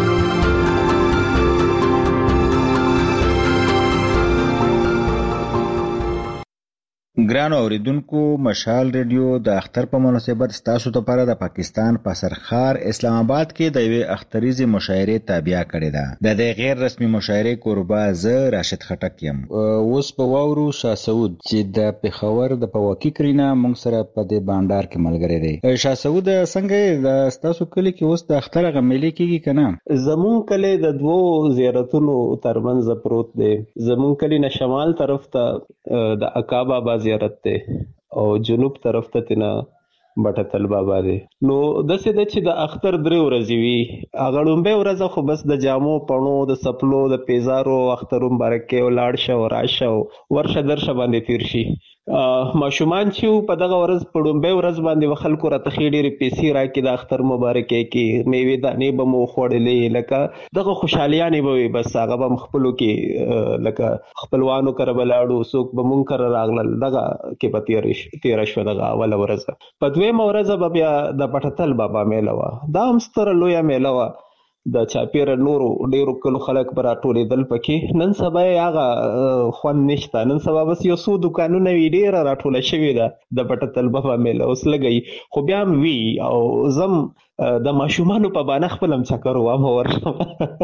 [SPEAKER 2] ګرانو اوریدونکو، مشال ریډیو د اختر په مناسبت تاسو ته لپاره د پاکستان په سرخار اسلام آباد کې د یوې اختریزي مشاعرې تابع کړې ده. د دې غیر رسمي مشاعرې کوربه زه راشد خټک یم. اوس په واورو شاه سعود چې د پېښور د پواکي کرینا موږ سره په دې بانډار کې ملګری دی. شاه سعود څنګه د تاسو کلی کې اوس د اختر غملې کېږي کنه؟
[SPEAKER 14] زمون کلی د دوو زیارتونو ترمنځ پروت دی. زمون کلی نه شمال طرف ته د عقابه باز زیارت ته او جنوب طرف ته تینا بټه تل بابا دی. نو د څه د چې د اختر درې ورځې وي، هغه لومبه ورځ خو بس د جامو پڼو د سپلو د پیزارو اختر مبارک او لاړ شو راشه ورشه درشه باندې تیر شي. ماشومان چې په دغه ورځ په لومبه ورځ باندې خلکو را تخېډې پیسې راکې د اختر مبارک کې میوه دانې به مو خوړلې، لکه دغه خوشالیانې به بس هغه به خپلو کې لکه خپلوانو کر بلاړو څوک به مونږ کر راغلل دغه کې به تیر تیر شو. دغه اوله ورځ په دویمه ورځ به بیا د پټتل بابا میله وه. دا هم ستره لویه میله وه، د چاپیره نورو ډیرو کلو خلک به راټولېدل پکې. نن سبا یې هغه خوند نشته، نن سبا بس یو څو دوکانونه وي، ډیره راټوله شوې ده د پټتل بابا میله اوس لګي، خو بیا هم وي او زم د ماشومانو په بانه خپل هم چکر وام ورشم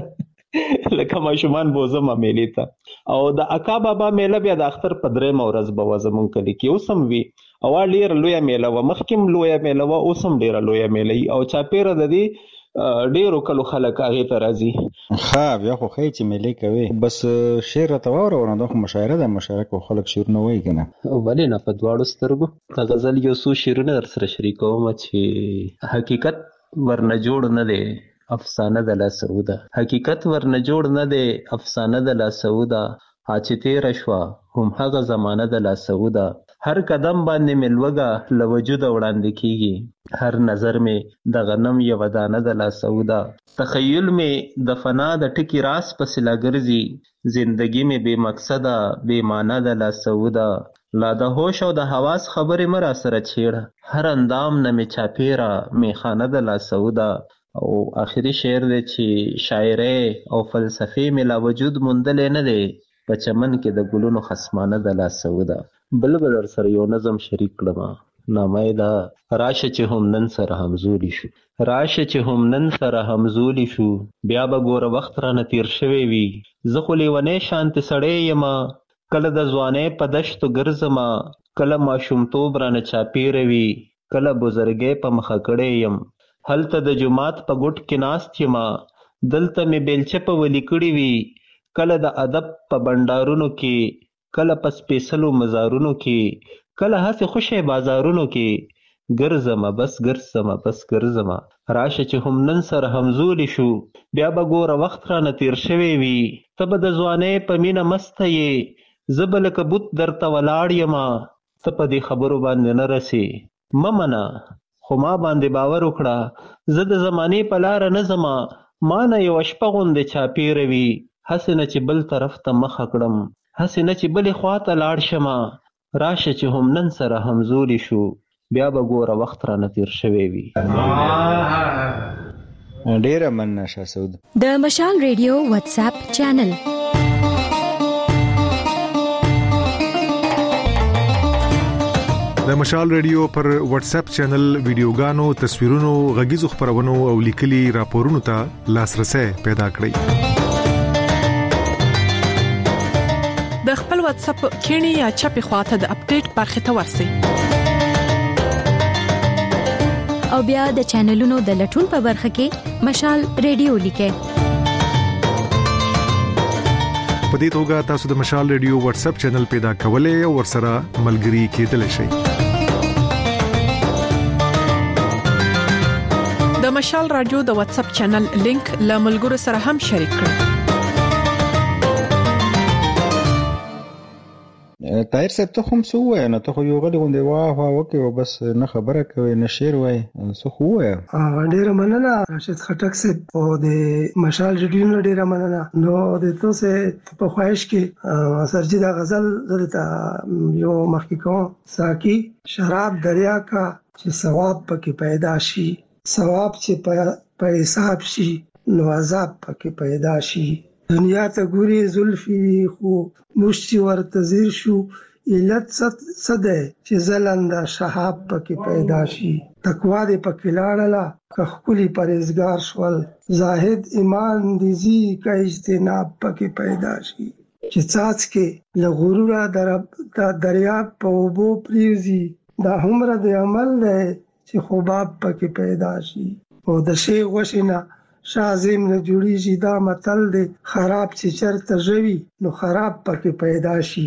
[SPEAKER 14] لکه ماشومان بوزم میلې ته. او د اکا بابا میله بیا د اختر په درېیمه ورځ به وه زمونږ کلي کې، اوس هم وي او ډیره لویه میله وه، مخکې هم لویه میله وه، اوس هم ډیره لویه میله وي او چاپیره د دې ډیرو کلو خلک هغې ته راځي.
[SPEAKER 2] ښه بیا خو ښایي چې میلې کوي. بس شعر راته واوره، دا خو مشاعره ده، مشاعره کې خلک شعرونه وایي که نه؟
[SPEAKER 14] ولې نه، په دواړو سترګو. د غزل یو څو شعرونه در سره شریکوم چې حقیقت ورنه جوړ نه دی افسانه د لا سعوده، حقیقت ورنه جوړ نه دی افسانه د لا سعوده، چې تیره شوه هم هغه زمانه د لا سعوده، هر قدم باندې ملوګه له وجوده وړاندې کیږي، هر نظر مې د غنم یوه دانه د لا سعوده، تخیل مې د فنا د ټکي راس پسې لا ګرځي، زندګي مې بې مقصده بې معنی د لا سعوده، لا د هوش او د حواس خبرې مه را سره چیړه، هر اندام نه مې چاپېره میخانه د لا سعوده. او آخري شعر دی چې شاعرۍ او فلسفې مې لا وجود موندلی نه دی په چمن کې د ګلونو خصمانه د لا سعوده. بل به در سره یو نظم شریک کړم، نامه یې ده راشه چې هم نن سره همزولی شو، راشه چې هم نن سره همزولی شو، بیا به ګوره وخت رانه تیر شوی وي، زه خو لیونی شانتې سړی یمه، کله د ځوانۍ په دشتو ګرځما، کله ماشومتوب رانه چاپیروي، کله بزرګۍ په مخه کړی یم. هلته د جومات په ګوټ کې ناست یما، دلته مې بیلچه په ولي کړي وي. کله د ادب په بنډارونو کې، کله په سپېڅلو مزارونو کې، کله هسې خوشی بازارونو کې. ګرځمه بس ګرځمه بس ګرځمه، راشه چې هم نن سره همزولی شو، بیا به ګوره وخت رانه تیر شوی وي. ته به د ځوانۍ په مینه مسته یې، زه به لکه بوت درته ولاړ یمه. ته په دې خبرو باندې نه رسې مه منه، خو ما باندې باور وکړه، زه د زمانې په لاره نه ځمه. ما نه یوه شپه غوندې چاپېره وي، هسې نه چې بل طرف ته مخه کړم، هسې نه چې بلې خوا ته لاړ شمه. راشه چې هم نن سره همزولی شو، بیا به ګوره وخت رانه تیر شوی وي.
[SPEAKER 2] ډیره مننه شاه سعود.
[SPEAKER 8] د مشال ریډیو واتس اپ چینل
[SPEAKER 15] د مشال ریډیو پر واتس اپ چینل ویډیوګانو، تصویرونو، غږیزو خبرونو او لیکلي راپورونو ته لاسرسي پیدا کړئ.
[SPEAKER 16] د خپل واتس اپ کینی یا چپی خواته د اپډیټ برخه ته ورسی
[SPEAKER 8] او بیا د چینلونو د لټون په برخه کې مشال ریډیو لیکه.
[SPEAKER 15] په دې توګه تاسو د مشال ریډیو واتس اپ چینل پیدا کولای او ورسره ملګري کېدلی شئ.
[SPEAKER 16] د مشال رادیو د واتس اپ چینل لینک له ملګرو سره هم شریک کړئ.
[SPEAKER 2] طاهر صاحب ته هم څه ووایه؟ نو ته خو یو غلی غوندې واه واه وکړې او بس نه خبره کوې نه شعر وایې، څه خو ووایه.
[SPEAKER 17] ډېره مننه راشد خټک صاحب او د مشال ریډیو نه ډېره مننه. نو د تاسو په خواهش کې سرجي دا غزل درته یو مخکې کوم. ساقي شراب دریا کا چې ثواب پکې پیدا شي، ثواب چې په حساب شي نو عذاب پکې پیدا شي. دنیا ته ګوري زلفي خو مشتي ورته زیر شو، علت صده چې زلنده شهاب پکې پیدا شي. تقوا دې پکې لاړله که ښکلي پرهیزګار شول، زاهد ایمان دې ځي که اجتناب پکې پیدا شي. چې څاڅکې له غروره د دریاب په اوبو پریوزي، دا هومره د عمل دی چې خوباب پکې پیدا شي. او د شی غوښې نه شازم نه جوړیږي، دا متل دی خراب چې چرته ژوي نو خراب پکې پیدا شي.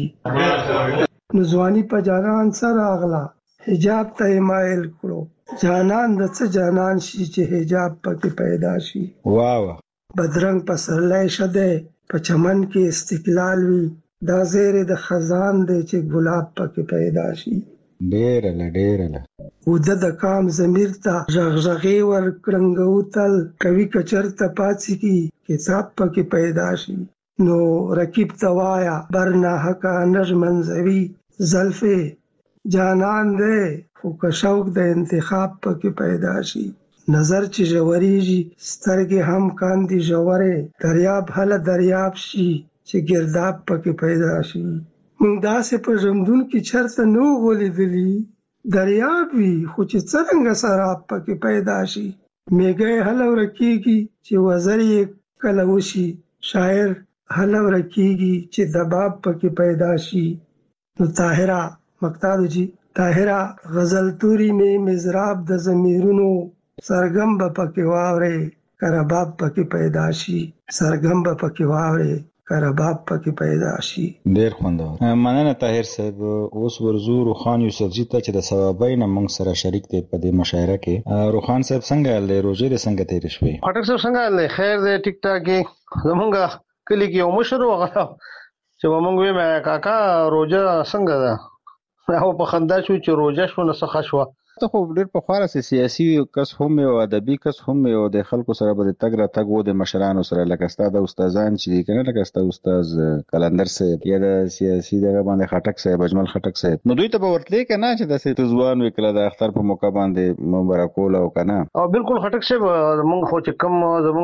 [SPEAKER 17] نو ځواني په جانان سره اغلا، حجاب ته مایل کړو، جانان د څه جانان شي چې حجاب پکې پیدا شي.
[SPEAKER 2] واو
[SPEAKER 17] بدرنګ پسرلی شده په چمن کې استقلال وي، دا زیره د خزان دی چې ګلاب پکې پیدا شي.
[SPEAKER 2] ډیره له ډیره له
[SPEAKER 17] وده د کام ضمیر ته ژغژغې ور کرنګو تل کوي کچرته پاتې کی کتاب پکې پیدا شي. نو رکیب توایا برنا حق نجمنزوی زلفه جانان دے خو که شوق د انتخاب پکې پیدا شي. نظر چې ژوریږي سترګې هم کاندي ژورې، دریاب هله دریاب شي چې ګرداب پکې پیدا شي. موږ داسې په ژوندون کې چرته نو ولیدلي، دریاب وي خو چې څرنګه سراب پکې پیدا شي. میږی هله ورکیږي چې وزر یې کله وشي، شاعر هله ورکیږي چې دباب پکې پیدا شي. نو طاهره مقتادو جی طاهره غزل توری میں مزراب د ضمیرونو، سرګم به پکې واورې کرباب پکې پیدا شي، سرګم به پکې واورې کرباب پکې پیدا شي.
[SPEAKER 2] ډیر خوندور. مننه طاهر صاحب. اوس ورزو روخان یوسفزي ته چې د ثوابۍ نه موږ سره شریک دی په دې مشاعره کې. روخان صاحب څنګه حال دی؟ روژې دې څنګه تېرې شوې؟
[SPEAKER 18] خټک صاحب څنګه حال دی؟ خیر دی، ټیک ټاک یې. زمونږ کلي کې یو مشر وغلا چې موږ وې کاکا روژه څنګه ده؟ هغه په خندا شو چې روژه شو نه څه ښه شوه.
[SPEAKER 2] ته خو ډېر پخواره سې سیاسي کس هم یې او ادبي کس هم یې او د خلکو سره به د تګ راتګ و د مشرانو سره، لکه ستا د استادان چې دي که نه، لکه ستا استاذ قلندر صاحب یا د سیاسي دغه باندې خټک صاحب، اجمل خټک صاحب، نو دوی ته به ورتلې که نه چې داسې ته ځوان وې کله د اختر په موقع باندې مبارکول او که نه؟
[SPEAKER 18] او بالکل خټک صاحب زمونږ خو چې کوم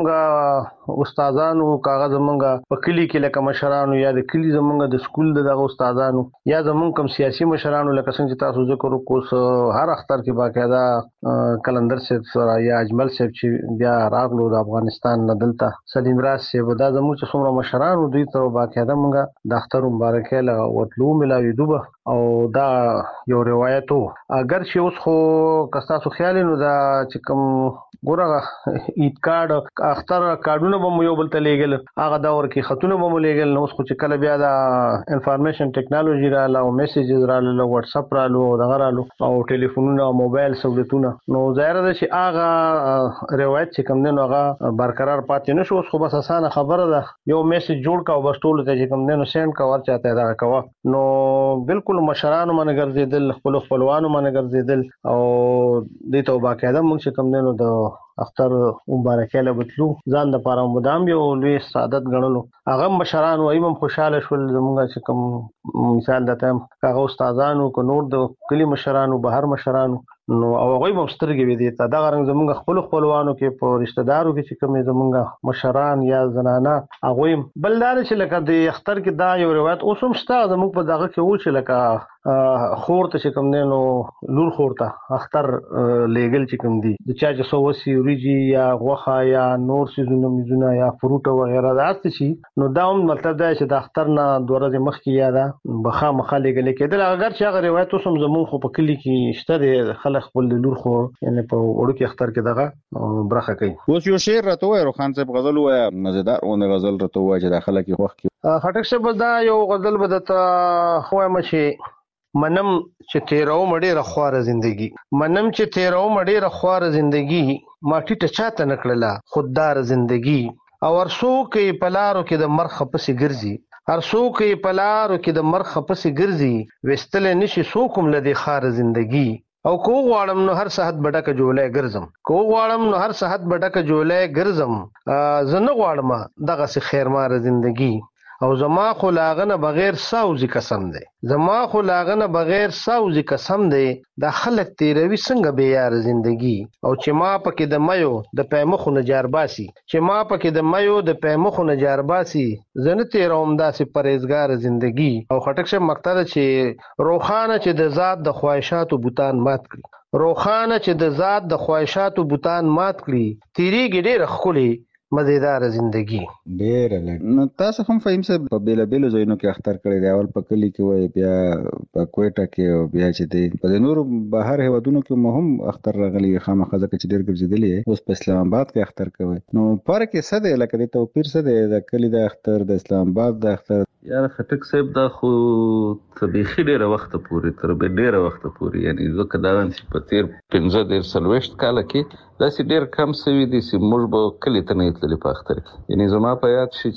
[SPEAKER 18] زمونږ استادانو کاغه زمونږ په کلي کې لکه مشرانو یا د کلي زمونږ د سکول د دغه استادانو یا زمونږ کوم سیاسي مشرانو لکه څنګه چې تاسو ذکر وکړو هر اختر سفر کې باقاعده کلندر صاحب سره یا اجمل صاحب چې بیا راغلو د افغانستان نه دلته سلیم راز صاحب دا زموږ چې څومره مشران دوی ته باقاعده موږ د اختر مبارکي له ورتلو ملاوي دوبه او دا یو روایت وو. اگر چې اوس خو کستاسو خیال نو دا چې کوم ګورغه ایت کارت اختر کارډونه به یو بل ته لېګل هغه دا ورکی خطونه به لېګل نو اوس خو چې کله بیا دا انفارمیشن ټیکنالوژي را لاو میسیجز را لاو واتس اپ را لاو دغه را لاو او ټلیفونونه او موبایل سہولتونه نو ظاهر ده چې هغه روایت چې کوم نه هغه برقرار پاتې نشو. اوس خو بس اسانه خبره ده یو میسیج جوړ کا او بس ټول ته چې کوم نه سند کا ورچاته دا کوا نو بالکل مشرانو باندې ګرځیدل خپل خپلوانو باندې ګرځیدل او دې ته باقاعده موږ چې کوم نه د اختر مبارکي له بتلو ځان د پاره مدام یو لوی سعادت غنلو هغه مشران وایي هم خوشاله شول زموږ چې کوم مثال دته هغه استادانو کو نور د کلی مشرانو بهر مشرانو نو او هغه هم سترګې وي دي ته دا غرنګ زموږ خپل خپلوانو کې په رشتہ دارو کې چې کوم زموږ مشران یا زنانه هغه بلدار چې لکه د اختر کې دا یو روایت اوسم شته زموږ په دغه کې و چې لکه خور ته چې کوم نه نو لور خور ته اختر لیګل چې کوم دي د چا چې سوسي وريجي یا غوخه یا نور سيزونه میزونه یا فروټ او وغیرہ راست شي نو دا هم مطلب دا چې د اختر نه دوه ورځې مخکې یا دا بخا مخه لیګل کېدل اگر چې هغه روایت اوسم زموږ خو په کلی کې شته خلک خپل لور خو یعنی په وړو کې اختر کې دغه برخه کوي.
[SPEAKER 2] اوس یو شعر راته وای روخان صاحب غزل وای مزیدار اون غزل راته وای چې داخله کې وخت کې
[SPEAKER 18] خټک صاحب دا یو غزل بدته خو مشي منم چې تیرو مړې رخواره زندگی منم چې تیرو مړې رخواره زندگی ما ټیټه چاته نکړله خوددار زندگی او ورسو کې پلارو کې د مرخ پسې ګرځي ارسو کې پلارو کې د مرخ پسې ګرځي وستل نشي سوکم لدی خار زندگی او کو غواړم نو هر صحت بډکه جوړه ګرځم کو غواړم نو هر صحت بډکه جوړه ګرځم زنه غواړم دغه سي خیرمار زندگی او زما خو لاغنه بغیر ساوزي قسم دی زما خو لاغنه بغیر ساوزي قسم دی د خلک تیروي څنګه به یار زندگی او چې ما پکې د مایو د پیمخو نجار باسي چې ما پکې د مایو د پیمخو نجار باسي زنه تیروم داسې پرهیزګار زندگی او خټک شه مقصد چې روخانه چې د ذات د خواهشاتو بوتان مات کړي روخانه چې د ذات د خواهشاتو بوتان مات کړي تیریږي ډېر خولي مزیدار زندگی
[SPEAKER 2] ډیر لږ نو تاسو هم فهم صاحب په بیل بیل ځایونو کې اختر کړی دی اول په کلی کې وای بیا په کوټه کې او بیا چې دی په نورو بهر هیوادونو کې مهم اختر راغلی خامخا ځکه چې ډیر ګرځیدلی اوس په اسلام آباد کې اختر کوي نو فرق یې څه دی لکه د توپیر څه دی د کلی د اختر د اسلام آباد د اختر
[SPEAKER 4] یار خټک صاحب دا خو طبيخي ډیره وخت پورې تر به ډیره وخت پورې یعنی ځکه دا چې په تیر پنځه ډیر سلويشت کال کې دا سي ډیر کم سوي دي چې موږ به کلی ته نه تللی په اختر کې یعنی زما په یاد شي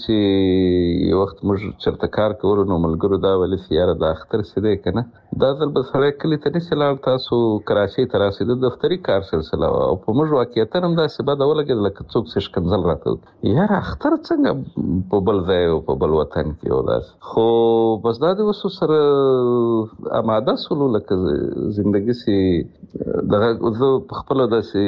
[SPEAKER 4] چې یو وخت موږ چرته کار کولو نو ملګرو دا ولې سیاره د اختر سي دی کنه دا ځل به سره کلی ته نه سلام تاسو کراچۍ ته راسي د دفتری کار سلسله او په موږ واقعیت هم دا څه بده ولګي لکه څوک څه شکنځل راته یار اختر څنګه په بل ځای او په بل وطن کې وداس خو بس دا د وسو سره اماده سولو لکه زندگی سي دغه زه په خپل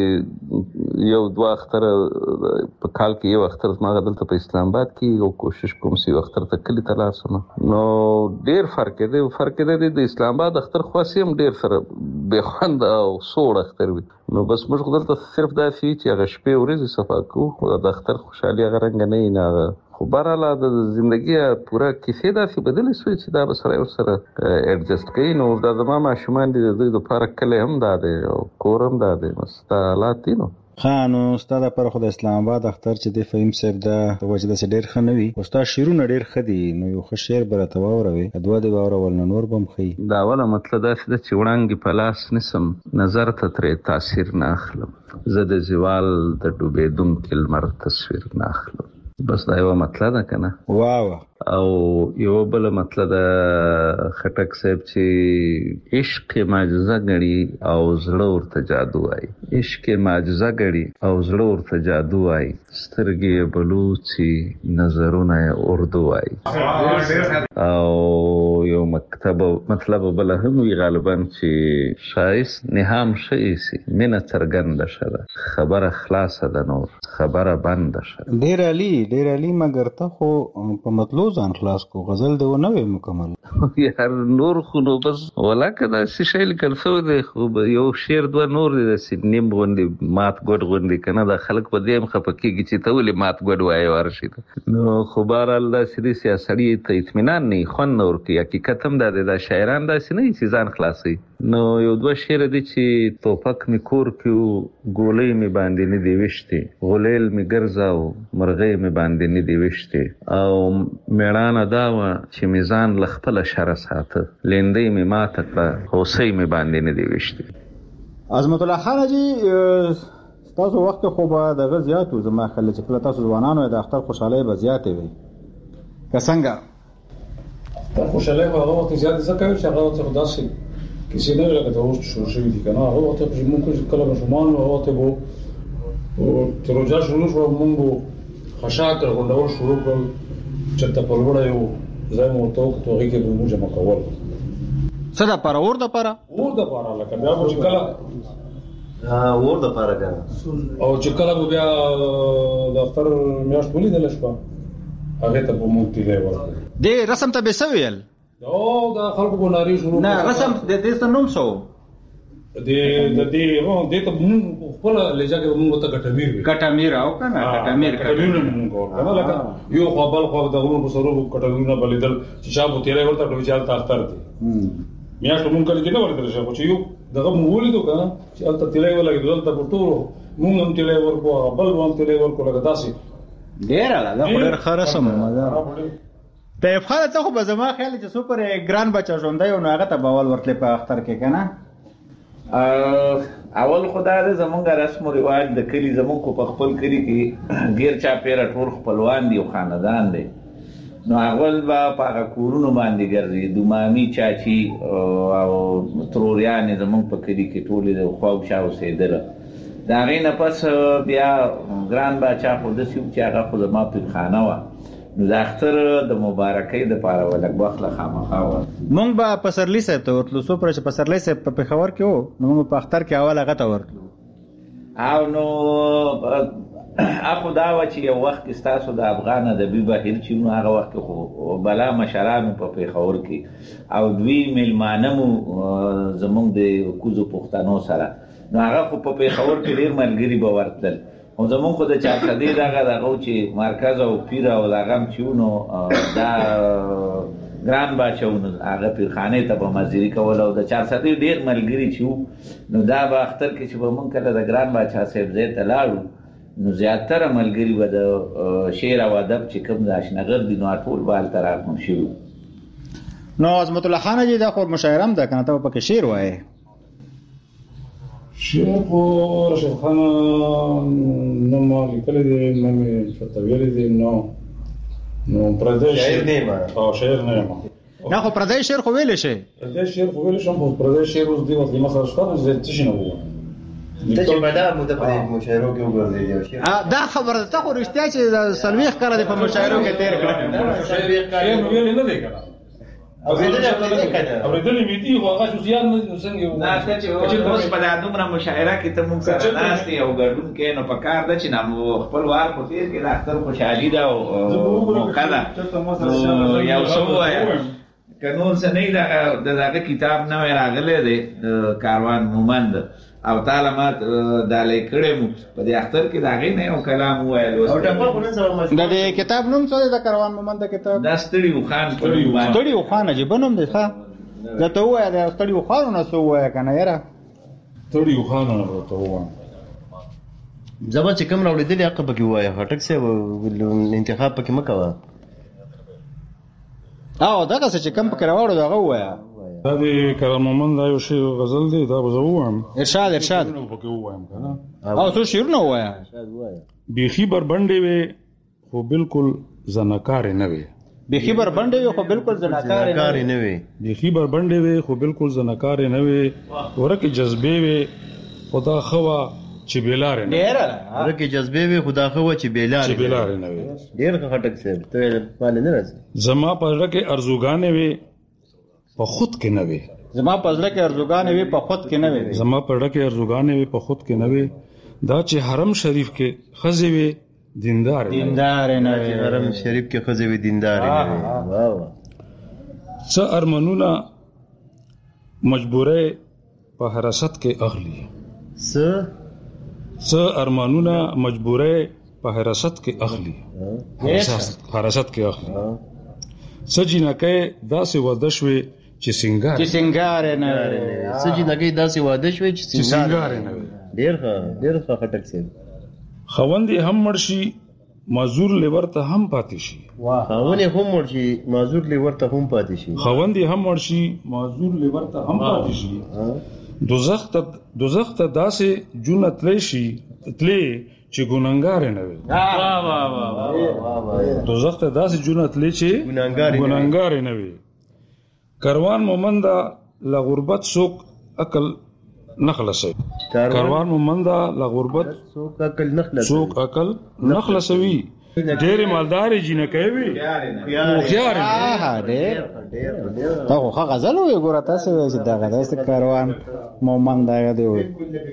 [SPEAKER 4] داسې یو دوه اختر په کال کې یو اختر ما دلته په اسلام آباد کې یو کوشش کوم چې اختر ته کلی ته لاسم نو ډیر فرق دی فرق دی د اسلام آباد اختر خاص هم ډیر سره به خوند او سوړ اختر وي نو بس موږ دلته صرف دا شي چې هغه شپې ورځې صفا کوو د اختر خوشحالي هغه رنګ نه نه خو براله د ژوندۍ پوره کیسې داسې بدلې شوې چې دا به سره یو سره اډجسټ کوي نو دا زما ماشومان دي د دوی لپاره کلی هم دا دی او کور هم دا دی مستا حالات دي نو
[SPEAKER 2] خانو استاد پر خو د اسلام آباد اختر چې د فهم صاحب دا وجه د ډیر خنوي استاد شیرونه ډیر خدي نو یو ښه شعر برته واوروي ادوه دی واورول نور بم خي
[SPEAKER 4] دا اوله مطلب دا چې چوړانګي پلاس نسم نظر ته ترې تاثیر نه اخلم زه د زوال د ډوبېدونکو لمر تصویر نه اخلم بس دا یو مطلب ده کنه
[SPEAKER 2] واو
[SPEAKER 4] او یو بل مطلب ده خټک صاحب چې عشق معجزه غړي او زړه ورته جادو وای عشق معجزه غړي او زړه ورته جادو وای سترګې بلوچي نظرونه اردو وای او یو مکتب مطلب بل هم وی غالبا چې شایست نهام شي سي مینه څرګنده شوه خبره خلاصه ده نور خبره بند شوه
[SPEAKER 2] ډیر علي ډیر علي مګر ته خو په مطلب څو ځان خلاص کو غزل دی و نه وي مکمل
[SPEAKER 4] یار نور خو نو بس ولاکه دا شې لیکل شو دی خو یو شعر دوه نور دی د نیم غوندې مات ګډ غوندې کنه دا خلک په دې مخه پکېږي چې ته ولې مات ګډ وایې ورشي نو خو بهر الله سړي سیاسړي ته اطمینان نه خون نور کې حقیقت هم دا د شاعران داسې نه چې ځان خلاصي نو یو دوه شعر دي چې توپک می کور کې ګولې می باندې نه دی وشته غلیل می ګرځاو مرغې می باندې نه دی وشته او میړانه دا و چې میزان لخپل شر ساته لیندې می ماته کړه هوسې می باندې نه دی وشته
[SPEAKER 2] عظمت الله خان جی تاسو وخت خو به دغه زیاتو زما خل چې کله تاسو ځوانانو د اختر خوشاله به زیاتې وي کسنګ
[SPEAKER 12] خوشاله هغه وخت زیات ځکه چې هغه څه داسې کسی نه لګا ته اوس شروع شوی دي کنه هغه وخت چې موږ کله مشمان او هغه ته وو او تروجا شروع شو موږ خشاک غونډول شروع کړ چې ته په وړه یو ځای مو ته توګه کې موږ جمع کول
[SPEAKER 2] صدا پر اور د پاره
[SPEAKER 12] اور د پاره لکه بیا چې کله
[SPEAKER 3] ها اور د پاره کنه
[SPEAKER 12] او چې کله بیا د اختر میاشت ولې د لښپا هغه ته په موږ کې ورته
[SPEAKER 2] دې رسم ته به سویل
[SPEAKER 12] او دا خلکو کو ناری شروع
[SPEAKER 2] نه رسم د دې څه نوم سو
[SPEAKER 12] د د دې هو د ته موږ خپل لږه کې موږ ته کټمیر
[SPEAKER 2] کټمیر او کنه کټمیر
[SPEAKER 12] کټمیر موږ کنه لکه یو خپل خو د غرو په سرو کټمیر نه بلیدل چې شابو تیرې ورته ډوي چال تاختر دي میاشت موږ کله کې نه ورته شابو چې یو دغه موږ ولیدو کنه چې الته تیرې ولګي دلته په ټولو موږ هم تیرې ورکو بل هم تیرې ورکو لکه داسې
[SPEAKER 2] ډیر لا دا ډیر خرسم مزه ته په ته خو به زما خیال چې سپر ګران بچا ژوندای او هغه ته باول ورتل په اختر کې کنه
[SPEAKER 4] اول خدای دې زمونږ رسم او رواج د کلی زمونږ کو په خپل کلی کې غیر چا پیر ټول خپلوان دي او خاندان دي نو اول با په کورونو باندې ګرځي دومامي چاچی او تروریان زمونږ په کلی کې ټول د خواو شاو سیدل دا غینه پس بیا ګران بچا خو د سیو چې هغه خو زما په خانه و نو د اختر د مبارکۍ د پاره ولګ بخله خامخا و
[SPEAKER 2] مونږ به پسرلی سه ته ورتلو سو پر چې پسرلی سه په پېښور کې وو نو موږ په اختر کې اول هغه ته ورتلو
[SPEAKER 4] او نو اخو دا و چې یو وخت کې تاسو د افغان ادبي بهیر چې نو هغه وخت خو بلا مشرانو په پېښور کې او دوی ملمانمو زمونږ د کوزو پښتنو سره نو هغه خو په پېښور کې ډېر ملګري به ورتل او زمون خو د چارسدې دغه دغه چې مرکز او پیر او دغه چونو دا ګران بچاونه هغه پیرخانه ته په مزيري کول او د چارسدې ډیر ملګری چو نو دا به اختر کې چې به مونږ کله د ګران بچا صاحب زه ته لاړو نو زیاتره ملګری و د شعر او ادب چې کوم د آشنغر د نو ټول بال تراکم شو
[SPEAKER 2] نو عظمت الله خان جی دا خو مشاعرم ده کنه ته په شعر وایي
[SPEAKER 12] شعر خو رشید خان نو ما لیکل دي نو مې فتویل دي نو نو پردیش
[SPEAKER 3] شعر نه ما
[SPEAKER 12] او شعر نه ما
[SPEAKER 2] نه خو پردیش شعر خو ویل شي
[SPEAKER 12] پردیش شعر خو ویل شم خو پردیش شعر اوس دی وخت مسله شته چې څه نه وو
[SPEAKER 3] ته چې بدا مو د مشاعرو کې وګرځي
[SPEAKER 2] دا خبره ته خو رښتیا چې سلويخ کړه د په مشاعرو کې تیر کړه
[SPEAKER 12] شعر ویل نه دی کنه او دې ته او دې مې دي هغه چې زیات نه څنګه
[SPEAKER 4] نه چې اوس په دغه مشاعره کې ته مونږ سره ناشته او ګډون کې نو پکار د چې نو خپل وار په تیر کې د اختر خوشحالي دا او کله یو څو وای قانون سنې دا دغه کتاب نه راغله د کاروان مومند او تعلمات د لیکړې مو په دې اختر کې دا غي نه او کلام وایي
[SPEAKER 2] او ټپه خو نه سره د کتاب نوم څه د کاروان مومند کتاب
[SPEAKER 4] د ستړي خان په نوم
[SPEAKER 2] ستړي خان چې بنوم دی ښا دا ته وایي د ستړي خان نه سو وایي کنه یاره
[SPEAKER 12] ستړي خان نه ته وایي
[SPEAKER 3] زما چې کوم راوړېدلې عقب کې وایي هټک سه انتخاب پکې مکوا
[SPEAKER 2] او دا څه چې کوم پکې راوړو دا وایي
[SPEAKER 12] دا د کاران مومند دا یو شی غزل دی دا به زه ووایم
[SPEAKER 2] ارشاد ارشاد
[SPEAKER 12] پکې ووایم کنه
[SPEAKER 2] او څه شعر نه وایي
[SPEAKER 12] بیخي بربندې وي خو بالکل زناکار نه وي
[SPEAKER 2] بیخي بربندې وي خو بالکل زناکار
[SPEAKER 3] نه وي
[SPEAKER 12] بیخي بربندې وي خو بالکل زناکار نه وي ورکه جذبې وي خدا خوا چې بیلار نه
[SPEAKER 2] ډیر
[SPEAKER 3] ورکه جذبې وي خدا خوا چې بیلار
[SPEAKER 12] چې بیلار نه وي
[SPEAKER 3] ډیر خټک سه ته پاله نه راځي
[SPEAKER 12] زما په ورکه ارزوګانې وي په خود کې نه وي
[SPEAKER 2] زما په ځل کې ارزوګانې وي په خود کې نه وي
[SPEAKER 12] زما په ډکه ارزوګانې وي په خود کې نه وي دا چې حرم شریف کې خزې وي
[SPEAKER 19] دیندار
[SPEAKER 2] دیندار نه وي
[SPEAKER 3] حرم شریف کې خزه وي دیندار نه وي واه واه
[SPEAKER 19] څه ارمانونه مجبورې په حراست کې اخلي
[SPEAKER 3] څه
[SPEAKER 19] څه ارمانونه مجبورې په حراست کې اخلي حراست کې اخلي څه جنکه داسې وده شوي چې سنگار
[SPEAKER 2] چې سنگار نه
[SPEAKER 3] څه جنکه داسې وده شوي چې
[SPEAKER 19] سنگار نه
[SPEAKER 3] ډېر ښه ډېر ښه خټک سي
[SPEAKER 19] خوندې هم مرشي معذور لیور ته هم پاتې شي
[SPEAKER 3] خوندې هم مرشي معذور لیور ته هم پاتې شي
[SPEAKER 19] خوندې هم مرشي معذور لیور ته هم پاتې شي دوزخ ته دوزخ ته داسې جون تلې شي تلې چې ګوننګار نه وي
[SPEAKER 4] واه واه واه
[SPEAKER 19] دوزخ ته داسې جون تلې چې ګوننګار نه وي کاروان مومندا ل غربت سوق عقل نخلصي کاروان مومندا ل غربت
[SPEAKER 3] سوق عقل نخلصي
[SPEAKER 19] سوق عقل نخلصي ډېر مالدار جنہ کوي خيار
[SPEAKER 2] ها ډېر دا خو غزل وي ګوره تاسو چې دا غزل کاروان مومن دا دی وي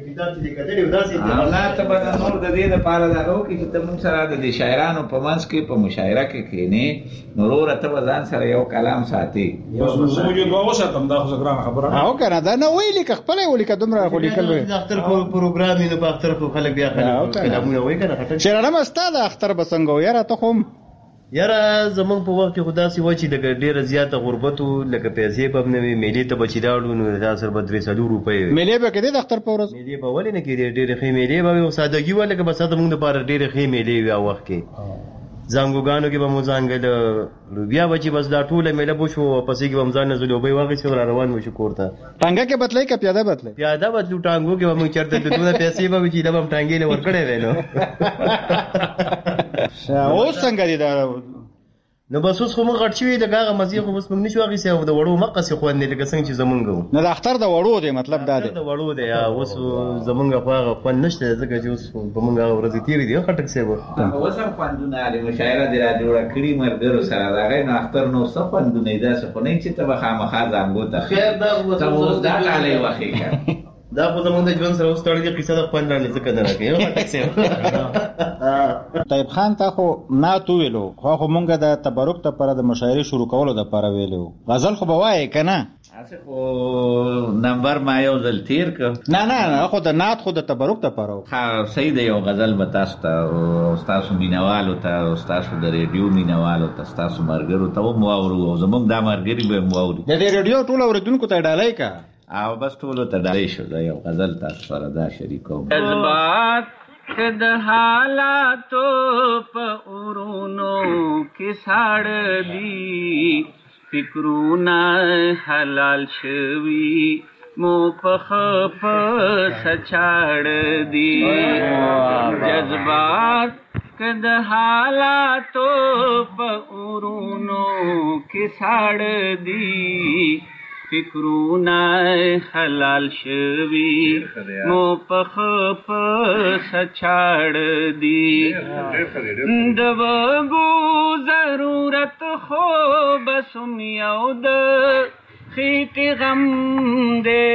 [SPEAKER 4] الله تبارک نور د دې لپاره دا نو چې ته مون سره د شاعرانو په منځ کې په مشاعره کې کېنه نور ته ځان سره یو کلام ساتي
[SPEAKER 19] بس موږ یو وساتم دا خو ګران خبره
[SPEAKER 2] او کنه دا نه ویلي ک خپل ویلي ک دومره خو لیکل وي
[SPEAKER 3] د اختر پروګرام نه په اختر خو خلک بیا خلک کلامونه وایي کنه خټک
[SPEAKER 2] شرانه مستاده اختر بسنګ یاره ته کوم
[SPEAKER 3] یاره زمونږ په وخت کې خدا سي و چې د ډېر زیاته غربت لکه پیسې په نوې میلې ته بچی راوړو نو دا سر بدري سلو روپۍ
[SPEAKER 2] میلې به کېده د اختر په ورځ
[SPEAKER 3] میلې په ولې نه کېده ډېر خې میلې به او سادهګي ولې که بس د موږ لپاره ډېر خې میلې وي او وخت کې زنګوګانو کې به مو ځانګل بیا بچي بس دا ټوله میله بو شو پسې کې بمځان نه زلوبې واغې چې روان وشو کوړه
[SPEAKER 2] ټانګه کې بدلای ک پیاده بدلای
[SPEAKER 3] پیاده بدلو ټانګو کې به مو چرته د دوه پیسې به چې دا بم ټانګې له ورکړې وینو
[SPEAKER 2] او څنګه دي دا
[SPEAKER 3] نو بس اوس خو موږ غټ شوي د هغه مزي خو بس موږ نشو اخیستی او د وړو مقصې خوندې لکه څنګه چې زمونږ وو
[SPEAKER 2] نه د اختر د وړو دی مطلب دا دی
[SPEAKER 3] د وړو دی اوس زمونږ خو هغه خوند نشته ځکه چې اوس په موږ هغه ورځې تېرې دي خټک صاحب
[SPEAKER 4] اوس هم خوندونه د مشاعره دې را جوړه کړي ملګرو سره د هغې نه اختر نور څه خوندونه یې داسې خو نه چې ته به خامخا زانګو ته
[SPEAKER 3] خیر دا
[SPEAKER 4] ته اوس دا ډالۍ وښې که
[SPEAKER 3] دا خو زمونږ د ژوند سره اوس تړلې قصه د خوند راغلې ځکه نه راکوي خټک صاحب
[SPEAKER 2] طيب خان تا خو ناتو ویلو خو خو مونږ د تبرک ته پر د مشاعره شروع کولو د پر ویلو غزل خو بوای کنه
[SPEAKER 4] اسه خو نمبر ما یو ځل تیر ک
[SPEAKER 2] نه نه خو د نات خو د تبرک ته پرو
[SPEAKER 4] ها صحیح دی یو غزل به تاسو ته تاسو مینوالو ته تاسو د ریډیو مینوالو ته تاسو مرګرو ته مو اورو زمونږ د مرګري به مو اوري
[SPEAKER 2] د ریډیو ټول اوریدونکو ته ډالۍ کا
[SPEAKER 4] او بس ټول ته ډالۍ شو دا یو غزل تاسو سره دا شریکوم جذبات د حالاتو په اورونو کې ساړ دي فکرونه حلال شوي مو په خپ سچاړ دي جذبات د حالاتو په اورونو کې ساړ دي فکرونه حلال شوي مو په خپ سچاړ دي د وګو ضرورت خو بسم یو د خېټې غم دی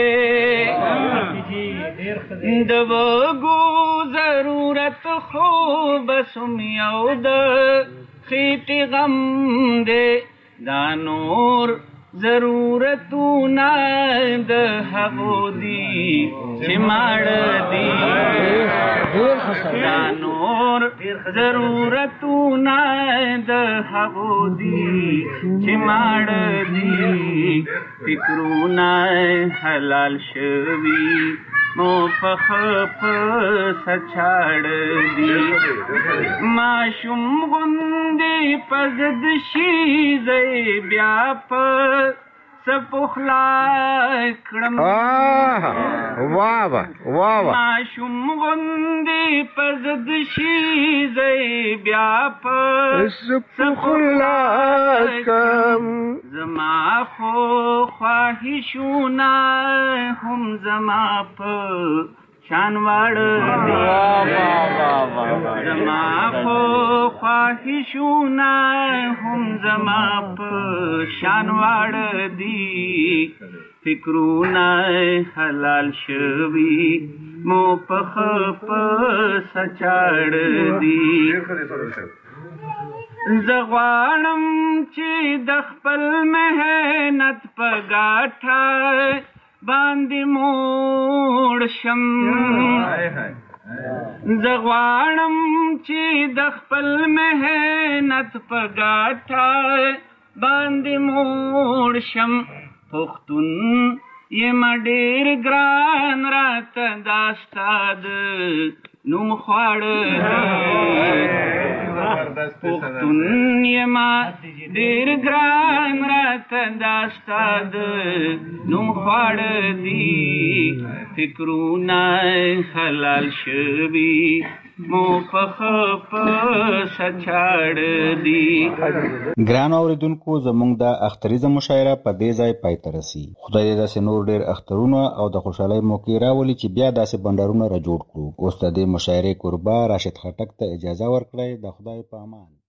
[SPEAKER 4] د وګو ضرورت خو بسم یو د خېټې غم دی دا نور ضرورتونه د هغو دي چې ماړ دي دا نور ضرورتونه د هغو دي چې ماړ دي فکرونه حلال شوي مو په خپ سچاړ دي ماشوم غوندې په ضد شي زی بیا په سپخلا کړم
[SPEAKER 2] واه واه واه
[SPEAKER 4] ماشوم غوندې په ضد شي زی بیا په سپخلا کړم زما خو خواهشونه هم زما په شان واړ دي زما خو خواهشونه هم زما په شان واړ دي فکرونه حلال شوي
[SPEAKER 20] مو پخ په سچاړ دی زغوانم چې د خپل مهنت په گاټه باندې موړ شم زغوانم چې د خپل مهنت په گاټه باندې موړ شم پښتون یم ډېر ګران راته دا ستا د نوم خواړه پښتون یم ډېر ګران راته دا ستا د نوم خواړه دي فکرونه حلال شوي مو پخ په سچاړ دي.
[SPEAKER 2] ګران اوریدونکو زموږ د اختریزه مشاعره په دې ځای پای ته رسي. خدای دې داسې نور ډېر اخترونه او د خوشحالۍ موقع راولي چې بیا داسې بندرونه را جوړ کړو. اوس د دې مشاعرې کوربه راشد خټک ته اجازه ورکړئ. د خدای په امان.